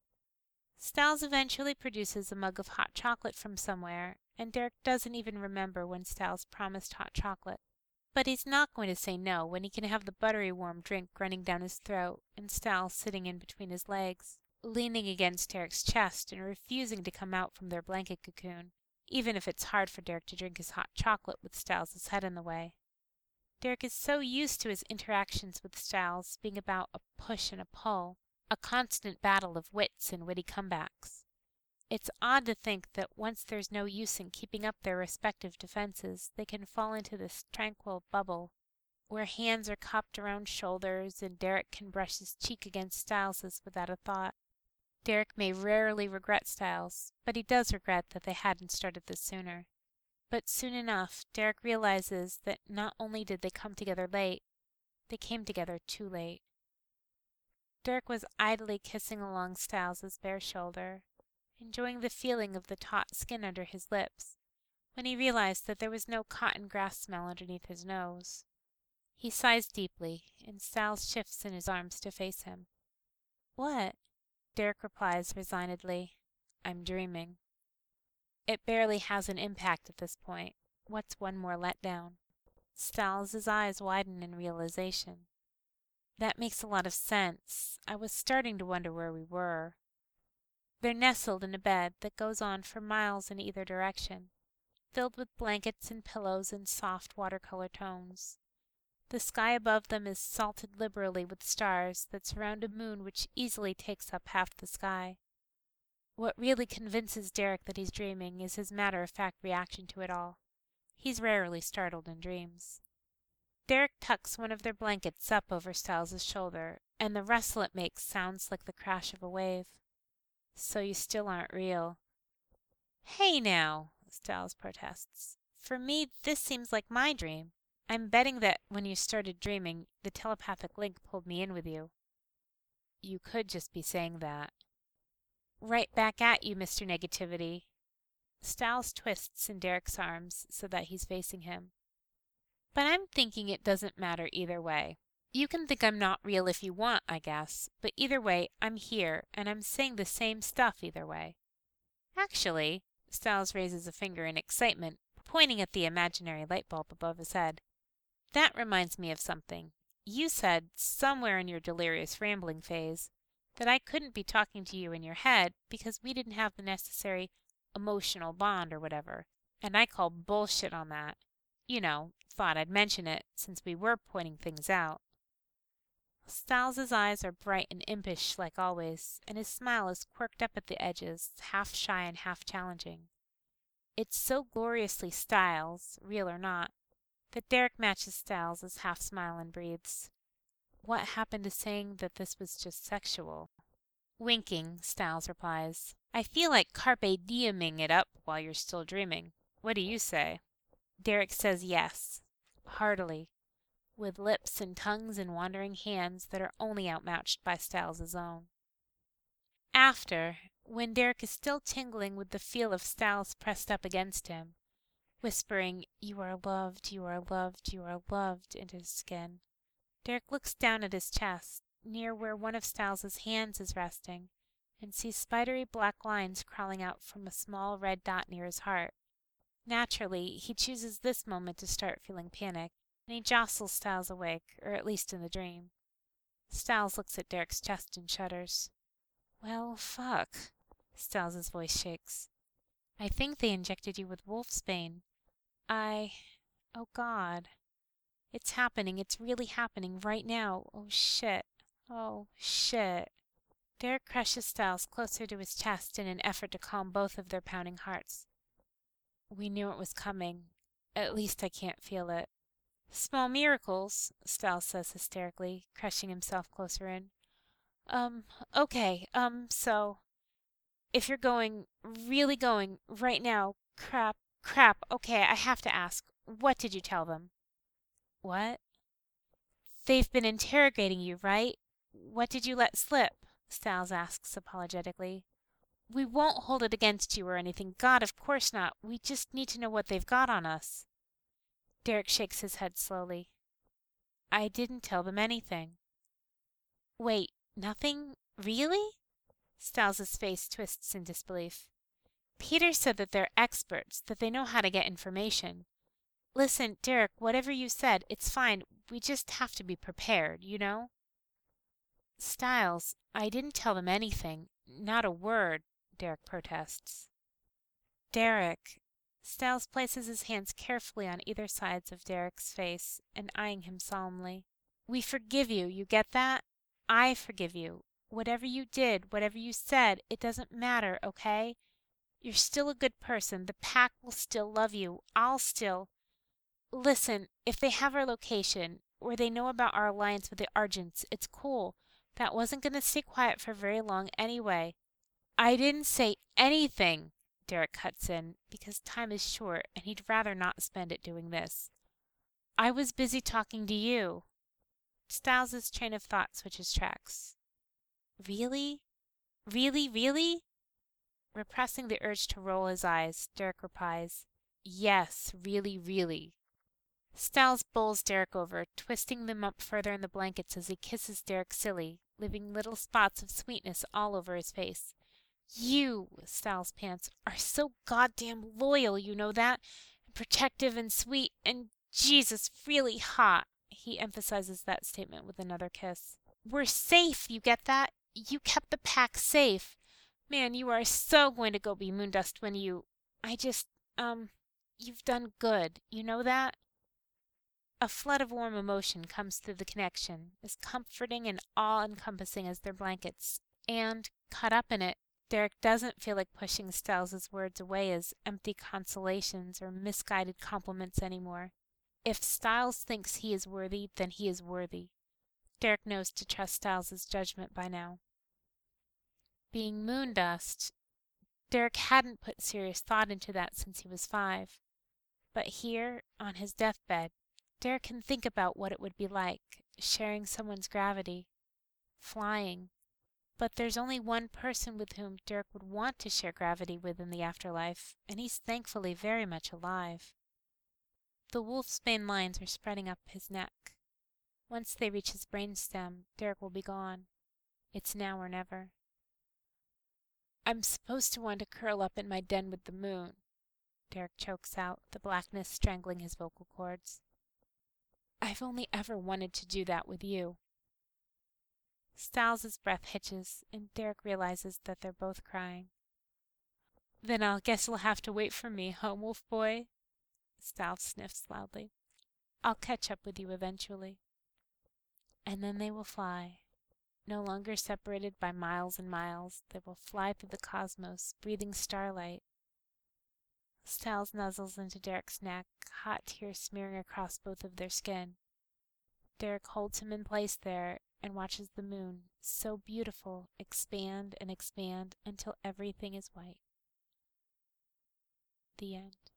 Styles eventually produces a mug of hot chocolate from somewhere, and Derek doesn't even remember when Styles promised hot chocolate. But he's not going to say no when he can have the buttery warm drink running down his throat and Styles sitting in between his legs, leaning against Derek's chest and refusing to come out from their blanket cocoon, even if it's hard for Derek to drink his hot chocolate with Styles' head in the way. Derek is so used to his interactions with Styles being about a push and a pull, a constant battle of wits and witty comebacks. It's odd to think that once there's no use in keeping up their respective defenses, they can fall into this tranquil bubble where hands are cupped around shoulders and Derek can brush his cheek against Styles's without a thought. Derek may rarely regret Styles, but he does regret that they hadn't started this sooner. But soon enough, Derek realizes that not only did they come together late, they came together too late. Derek was idly kissing along Styles's bare shoulder, enjoying the feeling of the taut skin under his lips, when he realized that there was no cotton grass smell underneath his nose. He sighs deeply, and Styles shifts in his arms to face him. "What?" Derek replies resignedly, "I'm dreaming." It barely has an impact at this point. What's one more letdown? Styles' eyes widen in realization. That makes a lot of sense. I was starting to wonder where we were. They're nestled in a bed that goes on for miles in either direction, filled with blankets and pillows in soft watercolor tones. The sky above them is salted liberally with stars that surround a moon which easily takes up half the sky. What really convinces Derek that he's dreaming is his matter-of-fact reaction to it all. He's rarely startled in dreams. Derek tucks one of their blankets up over Styles' shoulder, and the rustle it makes sounds like the crash of a wave. "So you still aren't real." "Hey now," Styles protests. "For me, this seems like my dream. I'm betting that when you started dreaming, the telepathic link pulled me in with you." "You could just be saying that." "Right back at you, Mister Negativity." Styles twists in Derek's arms so that he's facing him. "But I'm thinking it doesn't matter either way. You can think I'm not real if you want, I guess, but either way, I'm here, and I'm saying the same stuff either way." "Actually," Styles raises a finger in excitement, pointing at the imaginary light bulb above his head, "that reminds me of something. You said, somewhere in your delirious rambling phase, that I couldn't be talking to you in your head because we didn't have the necessary emotional bond or whatever, and I call bullshit on that. You know, thought I'd mention it since we were pointing things out." Styles' eyes are bright and impish like always, and his smile is quirked up at the edges, half shy and half challenging. It's so gloriously Styles, real or not, that Derek matches Styles' half smile and breathes, "What happened to saying that this was just sexual?" Winking, Styles replies, "I feel like carpe dieming it up while you're still dreaming. What do you say?" Derek says yes, heartily, with lips and tongues and wandering hands that are only outmatched by Styles' own. After, when Derek is still tingling with the feel of Styles pressed up against him, whispering, "You are loved, you are loved, you are loved," into his skin. Derek looks down at his chest, near where one of Styles's hands is resting, and sees spidery black lines crawling out from a small red dot near his heart. Naturally, he chooses this moment to start feeling panic, and he jostles Styles awake, or at least in the dream. Styles looks at Derek's chest and shudders. "Well, fuck." Styles' voice shakes. "I think they injected you with wolfsbane. I... Oh God. It's happening. It's really happening right now. Oh shit. Oh shit." Derek crushes Styles closer to his chest in an effort to calm both of their pounding hearts. "We knew it was coming. At least I can't feel it." "Small miracles," Styles says hysterically, crushing himself closer in. Um, okay, um, so, if you're going, really going, right now, crap, crap, okay, I have to ask, what did you tell them?" "What?" "They've been interrogating you, right? What did you let slip?" Styles asks apologetically. "We won't hold it against you or anything. God, of course not. We just need to know what they've got on us." Derek shakes his head slowly. "I didn't tell them anything." "Wait, nothing? Really?" Styles' face twists in disbelief. "Peter said that they're experts, that they know how to get information. Listen, Derek, whatever you said, it's fine. We just have to be prepared, you know?" "Styles, I didn't tell them anything. Not a word," Derek protests. "Derek." Styles places his hands carefully on either sides of Derek's face and eyeing him solemnly. "We forgive you, you get that? I forgive you. Whatever you did, whatever you said, it doesn't matter, okay? You're still a good person. The pack will still love you. I'll still... Listen, if they have our location, or they know about our alliance with the Argents, it's cool. That wasn't going to stay quiet for very long anyway." "I didn't say anything," Derek cuts in, because time is short and he'd rather not spend it doing this. "I was busy talking to you." Styles' train of thought switches tracks. "Really? Really, really?" Repressing the urge to roll his eyes, Derek replies, "Yes, really, really." Styles bowls Derek over, twisting them up further in the blankets as he kisses Derek silly, leaving little spots of sweetness all over his face. "You," Styles pants, "are so goddamn loyal, you know that? And protective and sweet and, Jesus, really hot." He emphasizes that statement with another kiss. "We're safe, you get that? You kept the pack safe. Man, you are so going to go be Moondust when you... I just, um, you've done good, you know that?" A flood of warm emotion comes through the connection, as comforting and awe-encompassing as their blankets, and, caught up in it, Derek doesn't feel like pushing Styles' words away as empty consolations or misguided compliments anymore. If Styles thinks he is worthy, then he is worthy. Derek knows to trust Styles' judgment by now. Being Moondust, Derek hadn't put serious thought into that since he was five. But here, on his deathbed, Derek can think about what it would be like, sharing someone's gravity, flying. But there's only one person with whom Derek would want to share gravity with in the afterlife, and he's thankfully very much alive. The wolfsbane lines are spreading up his neck. Once they reach his brainstem, Derek will be gone. It's now or never. "I'm supposed to want to curl up in my den with the moon," Derek chokes out, the blackness strangling his vocal cords. "I've only ever wanted to do that with you." Styles' breath hitches, and Derek realizes that they're both crying. "Then I'll guess you'll have to wait for me, huh, Wolf Boy?" Styles sniffs loudly. "I'll catch up with you eventually." And then they will fly. No longer separated by miles and miles, they will fly through the cosmos, breathing starlight. Styles nuzzles into Derek's neck, hot tears smearing across both of their skin. Derek holds him in place there and watches the moon, so beautiful, expand and expand until everything is white. The end.